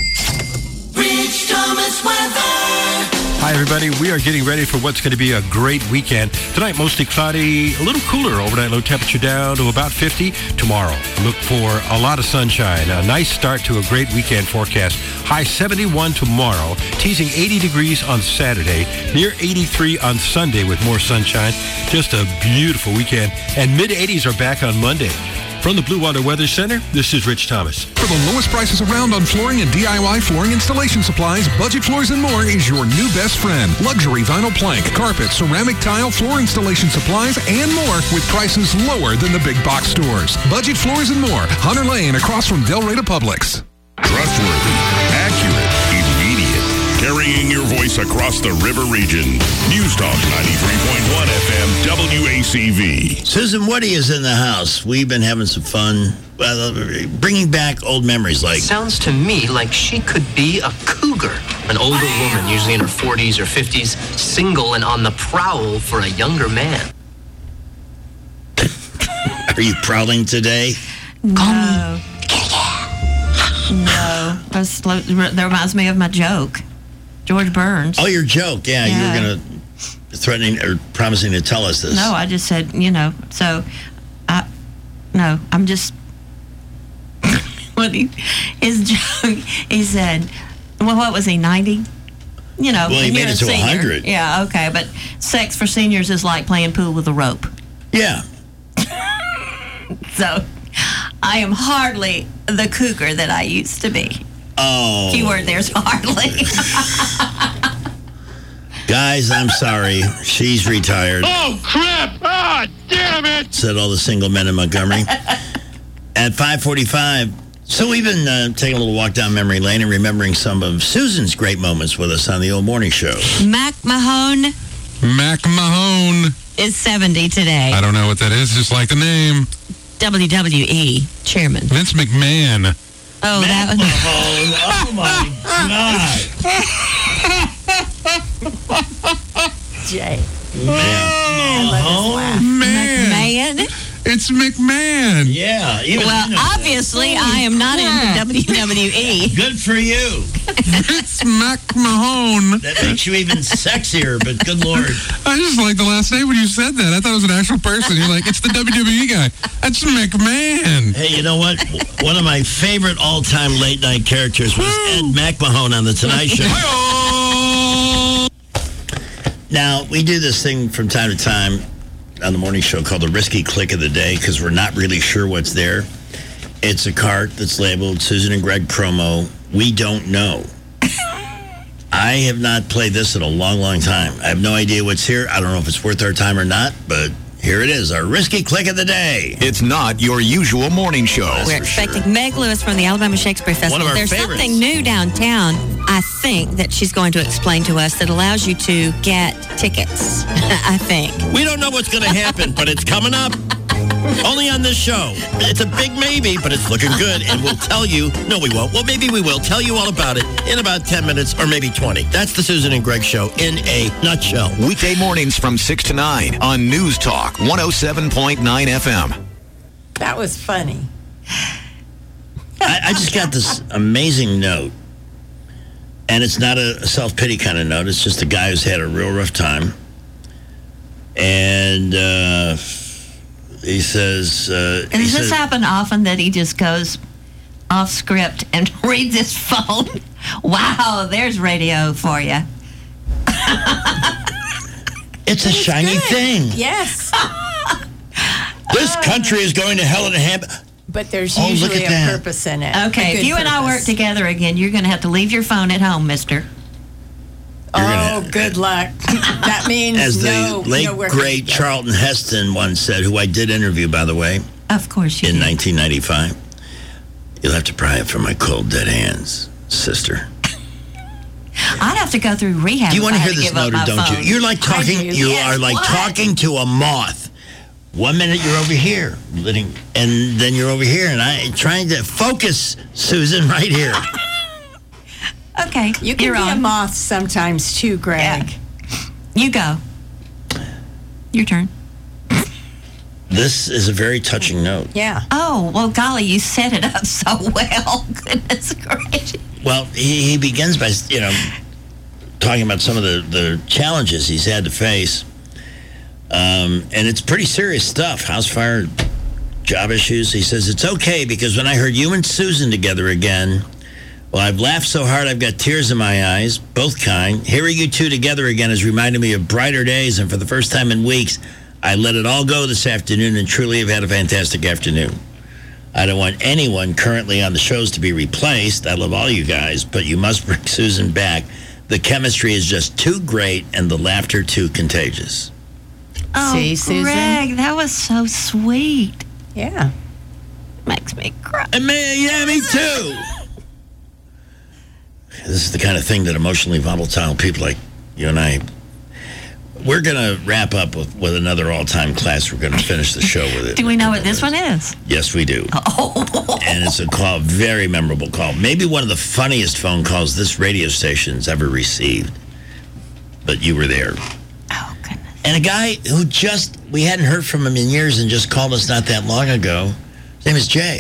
Rich Thomas Weather. Hi, everybody. We are getting ready for what's going to be a great weekend. Tonight, mostly cloudy, a little cooler. Overnight low temperature down to about fifty. Tomorrow, look for a lot of sunshine. A nice start to a great weekend forecast. High seventy-one tomorrow, teasing eighty degrees on Saturday, near eighty-three on Sunday with more sunshine. Just a beautiful weekend. And mid-eighties are back on Monday. From the Blue Water Weather Center, this is Rich Thomas. For the lowest prices around on flooring and D I Y flooring installation supplies, Budget Floors and More is your new best friend. Luxury vinyl plank, carpet, ceramic tile, floor installation supplies, and more with prices lower than the big box stores. Budget Floors and More, Hunter Lane across from Del Rey to Publix. Trustworthy, accurate, immediate. Carrying your voice across the river region. News Talk ninety-three point one F M W A C V. Susan Woody is in the house. We've been having some fun, uh, bringing back old memories like... Sounds to me like she could be a cougar. An older woman, usually in her forties or fifties, single and on the prowl for a younger man. Are you prowling today? No. No. That's, that reminds me of my joke. George Burns. Oh, your joke. Yeah, Yeah. you were going to, threatening or promising to tell us this. No, I just said, you know, so, I, no, I'm just, what he, his joke, he said, well, what was he, ninety? You know, Well, he when made you're it a to senior. one hundred. Yeah, okay, but sex for seniors is like playing pool with a rope. Yeah. So, I am hardly the cougar that I used to be. Oh. Keyword there's hardly. Guys, I'm sorry. She's retired. Oh, crap! Ah, damn it! Said all the single men in Montgomery. At five forty-five, so we've been uh, taking a little walk down memory lane and remembering some of Susan's great moments with us on the old morning show. Mac Mahone Mac Mahone is seventy today. I don't know what that is, just like the name. W W E chairman. Vince McMahon. Oh, that was... Oh, my God. Jay. Oh, man. McMahon? It's McMahon. Yeah. Even Well, obviously, I am not in the W W E. Good for you. It's McMahon. That makes you even sexier, but good Lord. I just like the last name when you said that. I thought it was an actual person. You're like, it's the W W E guy. That's McMahon. Hey, you know what? One of my favorite all-time late-night characters was Ed McMahon on The Tonight Show. Now, we do this thing from time to time on the morning show called the Risky Click of the Day because we're not really sure what's there. It's a cart that's labeled Susan and Greg promo. We don't know. I have not played this in a long, long time. I have no idea what's here. I don't know if it's worth our time or not, but here it is, our Risky Click of the Day. It's not your usual morning show. We're expecting sure. Meg Lewis from the Alabama Shakespeare Festival. One of our There's favorites. something new downtown, I think, that she's going to explain to us that allows you to get tickets, I think. We don't know what's going to happen, but it's coming up. Only on this show. It's a big maybe, but it's looking good, and we'll tell you. No, we won't. Well, maybe we will. Tell you all about it in about ten minutes or maybe twenty. That's the Susan and Greg Show in a nutshell. Weekday mornings from six to nine on News Talk one oh seven point nine F M. That was funny. I, I just got this amazing note, and it's not a self-pity kind of note. It's just a guy who's had a real rough time. And uh, he says... Uh, And does he this says, happen often that he just goes off script and reads his phone? Wow, there's radio for you. It's a shiny good. thing. Yes. This country is going to hell in a handbasket. But there's Oh, look usually at a that. purpose in it. Okay, A if good you and I work purpose. together again, you're going to have to leave your phone at home, mister. Oh, good luck. That means As the no, late, no work great together. Charlton Heston once said, who I did interview, by the way, Of course you in do. nineteen ninety-five, you'll have to pry it from my cold, dead hands, sister. I'd have to go through rehab. Do you if want I to had hear this give up note or my don't phone. you? You're like I talking, do. you Yes, are like what? talking to a moth. One minute you're over here, letting, and then you're over here, and I trying to focus, Susan, right here. Okay, You can you're be on. a moth sometimes too, Greg. You go. Your turn. This is a very touching note. Yeah. Oh, well, golly, you set it up so well. Goodness gracious. Well, he, he begins by, you know, talking about some of the, the challenges he's had to face. Um, and it's pretty serious stuff. House fire, job issues. He says, it's okay because when I heard you and Susan together again, well, I've laughed so hard I've got tears in my eyes, both kind. Hearing you two together again has reminded me of brighter days, and for the first time in weeks, I let it all go this afternoon and truly have had a fantastic afternoon. I don't want anyone currently on the shows to be replaced. I love all you guys, but you must bring Susan back. The chemistry is just too great and the laughter too contagious. Oh, See, Susan? Greg, that was so sweet. Yeah. Makes me cry. And me, yeah, me too. This is the kind of thing that emotionally volatile people like you and I, we're going to wrap up with, with another all-time class. We're going to finish the show with it. Do we know what this one is? Yes, we do. Oh. And it's a call, very memorable call. Maybe one of the funniest phone calls this radio station's ever received. But you were there. Oh, goodness. And a guy who just, we hadn't heard from him in years and just called us not that long ago. His name is Jay.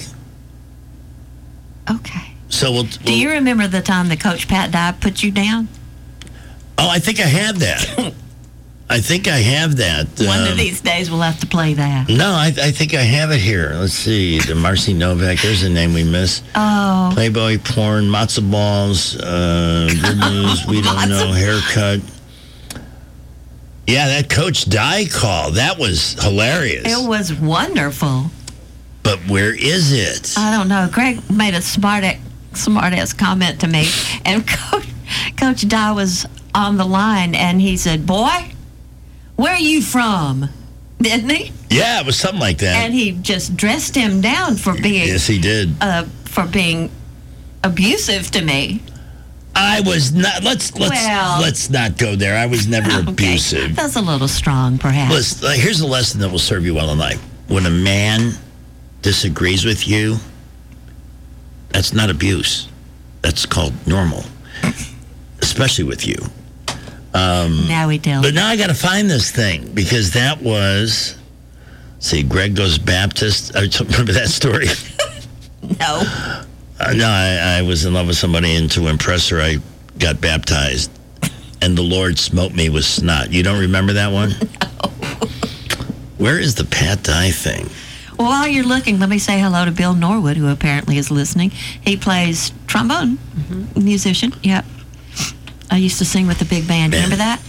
Okay. So we'll, Do you remember the time that Coach Pat Dye put you down? Oh, I think I have that. I think I have that. One Um, of these days we'll have to play that. No, I, I think I have it here. Let's see. The Marcy Novak. There's a name we miss. Oh. Playboy porn, matzo balls, uh, good news, we don't know, haircut. Yeah, that Coach Dye call. That was hilarious. It was wonderful. But where is it? I don't know. Greg made a smart smart ass comment to me, and Coach, Coach Dye was on the line, and he said, "Boy, where are you from?" Didn't he? Yeah, it was something like that. And he just dressed him down for being Yes, he did. uh, for being abusive to me. I was not. Let's let's Well- let's not go there. I was never abusive. That's a little strong, perhaps. Listen, like, here's a lesson that will serve you well in life. When a man disagrees with you, that's not abuse. That's called normal, especially with you. Um, now we tell. But now I got to find this thing because that was, see, Greg goes Baptist. I remember that story? No. Uh, no, I, I was in love with somebody, and to impress her, I got baptized. And the Lord smote me with snot. You don't remember that one? No. Where is the Pat Dye thing? Well, while you're looking, let me say hello to Bill Norwood, who apparently is listening. He plays trombone, mm-hmm. musician. Yep. I used to sing with the big band. band. Remember that?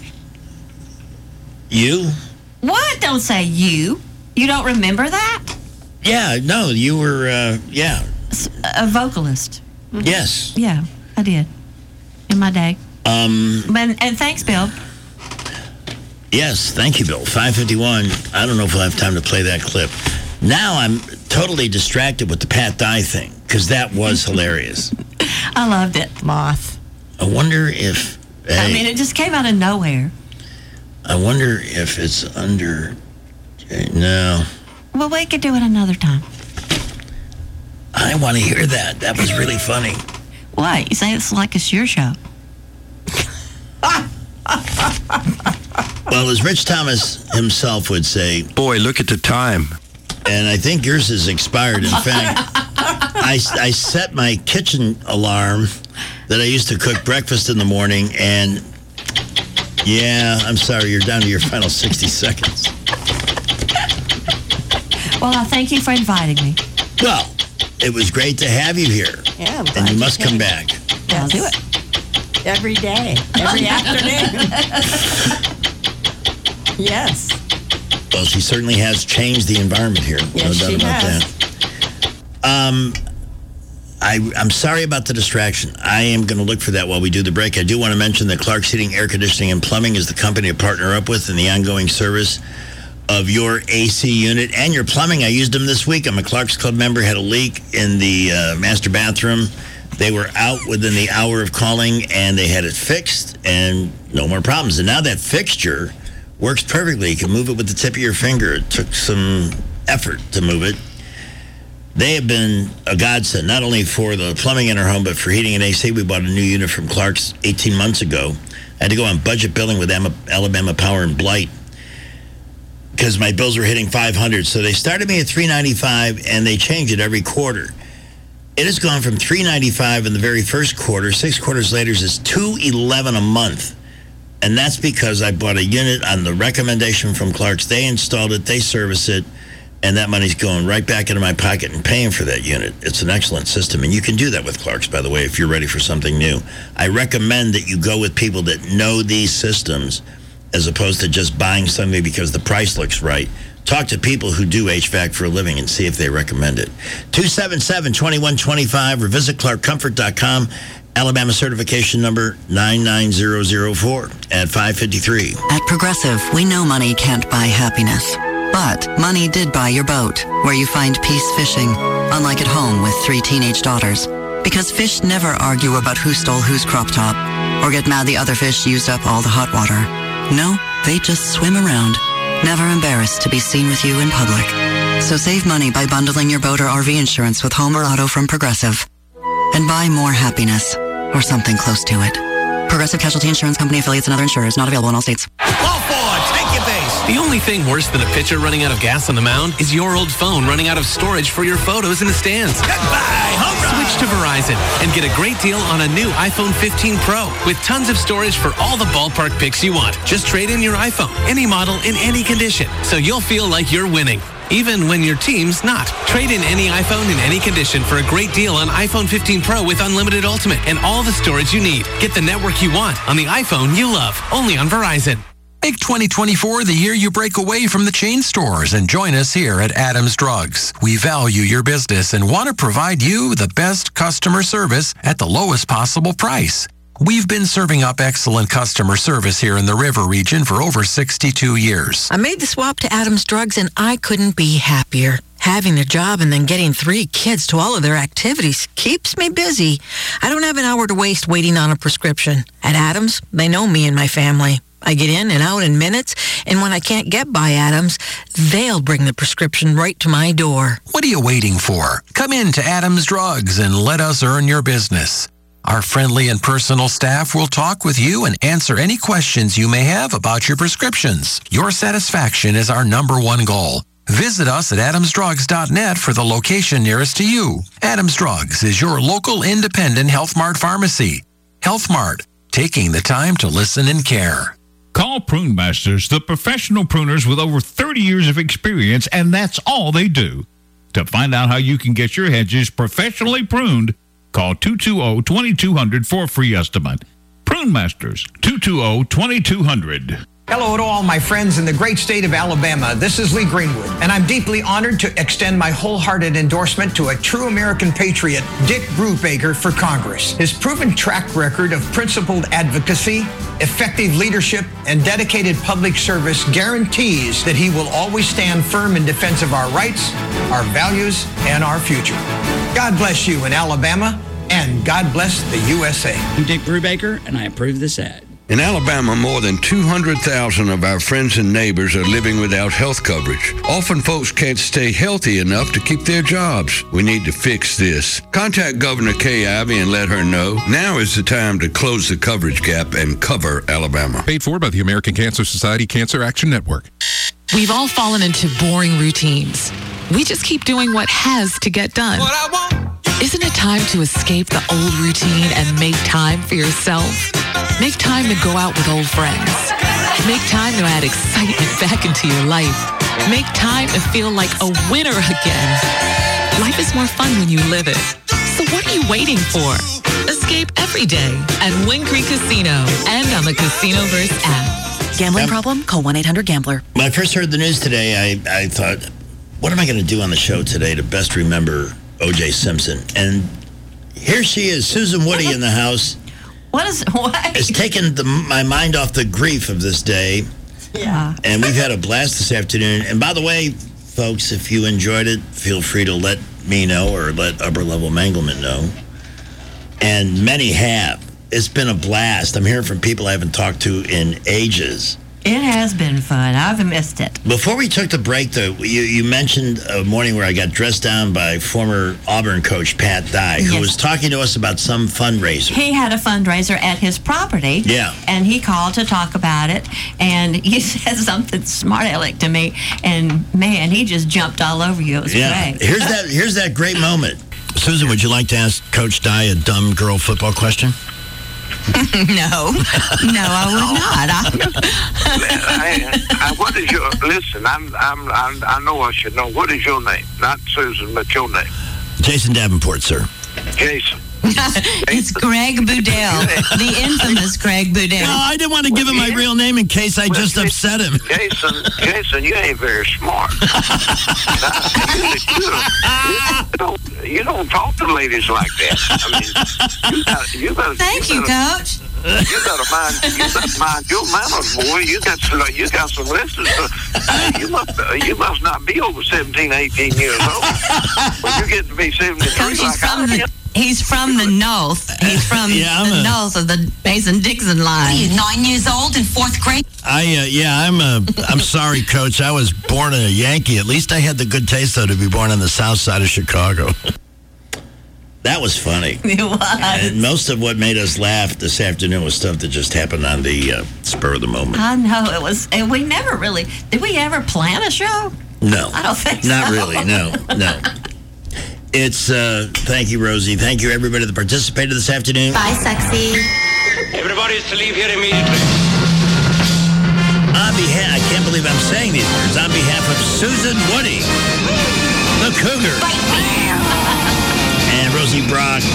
You? What? Don't say you. You don't remember that? Yeah, no, you were, uh, yeah. A vocalist. Mm-hmm. Yes. Yeah, I did. In my day. Um, and, and thanks, Bill. Yes, thank you, Bill. five fifty-one. I don't know if we'll have time to play that clip. Now I'm totally distracted with the Pat Dye thing, because that was hilarious. I loved it. Moth. I wonder if... Hey, I mean, it just came out of nowhere. I wonder if it's under... No. Well, we could do it another time. I want to hear that. That was really funny. What? You say it's like it's your show. Well, as Rich Thomas himself would say... Boy, look at the time. And I think yours is expired. In fact, I, I set my kitchen alarm that I used to cook breakfast in the morning, and yeah, I'm sorry, you're down to your final sixty seconds. Well, I thank you for inviting me. Well, it was great to have you here. Yeah, I'm and you glad must you come came. back. Yeah, I'll do it. Every day, every afternoon. Yes. Well, she certainly has changed the environment here. Yes, no doubt she about has. that. Um, I, I'm sorry about the distraction. I am going to look for that while we do the break. I do want to mention that Clark's Heating, Air Conditioning, and Plumbing is the company to partner up with in the ongoing service of your A C unit and your plumbing. I used them this week. I'm a Clark's Club member, had a leak in the uh, master bathroom. They were out within the hour of calling, and they had it fixed, and no more problems. And now that fixture works perfectly. You can move it with the tip of your finger. It took some effort to move it. They have been a godsend, not only for the plumbing in our home, but for heating and A C. We bought a new unit from Clark's eighteen months ago. I had to go on budget billing with Alabama Power and Blight because my bills were hitting five hundred dollars. So they started me at three ninety-five, and they change it every quarter. It has gone from three ninety-five in the very first quarter. Six quarters later is two eleven a month. And that's because I bought a unit on the recommendation from Clark's. They installed it, they service it, and that money's going right back into my pocket and paying for that unit. It's an excellent system, and you can do that with Clark's, by the way, if you're ready for something new. I recommend that you go with people that know these systems as opposed to just buying something because the price looks right. Talk to people who do H V A C for a living and see if they recommend it. two seven seven, two one two five or visit clark comfort dot com. Alabama certification number nine nine zero zero four at five fifty-three. At Progressive, we know money can't buy happiness. But money did buy your boat, where you find peace fishing, unlike at home with three teenage daughters. Because fish never argue about who stole whose crop top, or get mad the other fish used up all the hot water. No, they just swim around, never embarrassed to be seen with you in public. So save money by bundling your boat or R V insurance with home or auto from Progressive. And buy more happiness, or something close to it. Progressive Casualty Insurance Company, affiliates, and other insurers. Not available in all states. Ball forward, take your base. The only thing worse than a pitcher running out of gas on the mound is your old phone running out of storage for your photos in the stands. Goodbye, home run. Switch to Verizon and get a great deal on a new iPhone fifteen Pro with tons of storage for all the ballpark pics you want. Just trade in your iPhone, any model, in any condition, so you'll feel like you're winning, even when your team's not. Trade in any iPhone in any condition for a great deal on iPhone fifteen Pro with unlimited Ultimate and all the storage you need. Get the network you want on the iPhone you love, only on Verizon. Make twenty twenty-four the year you break away from the chain stores and join us here at Adams Drugs. We value your business and want to provide you the best customer service at the lowest possible price. We've been serving up excellent customer service here in the River region for over sixty-two years. I made the swap to Adams Drugs and I couldn't be happier. Having a job and then getting three kids to all of their activities keeps me busy. I don't have an hour to waste waiting on a prescription. At Adams, they know me and my family. I get in and out in minutes, and when I can't get by Adams, they'll bring the prescription right to my door. What are you waiting for? Come in to Adams Drugs and let us earn your business. Our friendly and personal staff will talk with you and answer any questions you may have about your prescriptions. Your satisfaction is our number one goal. Visit us at adams drugs dot net for the location nearest to you. Adams Drugs is your local independent Health Mart pharmacy. Health Mart, taking the time to listen and care. Call Prune Masters, the professional pruners with over thirty years of experience, and that's all they do. To find out how you can get your hedges professionally pruned, call two two zero, two two zero zero for a free estimate. Prune Masters, two two zero, two two zero zero. Hello to all my friends in the great state of Alabama. This is Lee Greenwood, and I'm deeply honored to extend my wholehearted endorsement to a true American patriot, Dick Brubaker, for Congress. His proven track record of principled advocacy, effective leadership, and dedicated public service guarantees that he will always stand firm in defense of our rights, our values, and our future. God bless you in Alabama, and God bless the U S A. I'm Dick Brubaker, and I approve this ad. In Alabama, more than two hundred thousand of our friends and neighbors are living without health coverage. Often folks can't stay healthy enough to keep their jobs. We need to fix this. Contact Governor Kay Ivey and let her know now is the time to close the coverage gap and cover Alabama. Paid for by the American Cancer Society Cancer Action Network. We've all fallen into boring routines. We just keep doing what has to get done. What I want. Isn't it time to escape the old routine and make time for yourself? Make time to go out with old friends. Make time to add excitement back into your life. Make time to feel like a winner again. Life is more fun when you live it. So what are you waiting for? Escape every day at Wind Creek Casino and on the Casinoverse app. Gambling problem? Call one eight hundred gambler. When I first heard the news today, I, I thought, what am I going to do on the show today to best remember O J Simpson? And here she is, Susan Woody in the house. What is what? Has taken the, my mind off the grief of this day. Yeah. And we've had a blast this afternoon. And by the way, folks, if you enjoyed it, feel free to let me know or let Upper Level Mangleman know. And many have. It's been a blast. I'm hearing from people I haven't talked to in ages. It has been fun. I've missed it. Before we took the break, though, you, you mentioned a morning where I got dressed down by former Auburn coach Pat Dye, who Yes. was talking to us about some fundraiser. He had a fundraiser at his property. Yeah. And he called to talk about it. And he said something smart aleck to me. And, man, he just jumped all over you. It was Yeah. great. Here's that, here's that great moment. Susan, would you like to ask Coach Dye a dumb girl football question? no. No, I would not. I, I, what is your, listen, I'm, I'm, I'm, I know I should know. What is your name? Not Susan, but your name. Jason Davenport, sir. Jason. It's Greg Boudel, the infamous Greg Boudel. No, I didn't want to give him my real name in case I just upset him. Jason, Jason, you ain't very smart. you, don't, you don't talk to ladies like that. I mean, you got, you got, Thank you, you gotta, Coach. You gotta mind, you gotta mind your manners, boy. You got, some, you got some lessons. Uh, you must, uh, you must not be over seventeen, eighteen years old. When you get to be seventy-three, Coach, he's like from I the am. he's from the north. He's from Yeah, I'm the a- north of the Mason-Dixon line. Are you nine years old in fourth grade? I uh, yeah, I'm uh, I'm sorry, Coach. I was born a Yankee. At least I had the good taste, though, to be born on the south side of Chicago. That was funny. It was. And most of what made us laugh this afternoon was stuff that just happened on the uh, spur of the moment. I know it was. And we never really did. We ever plan a show? No, I don't think not so. really. No, no. It's uh, thank you, Rosie. Thank you, everybody that participated this afternoon. Bye, sexy. Everybody is to leave here immediately. On behalf, I can't believe I'm saying these words. On behalf of Susan Woody, the Cougar, and Rosie Brock,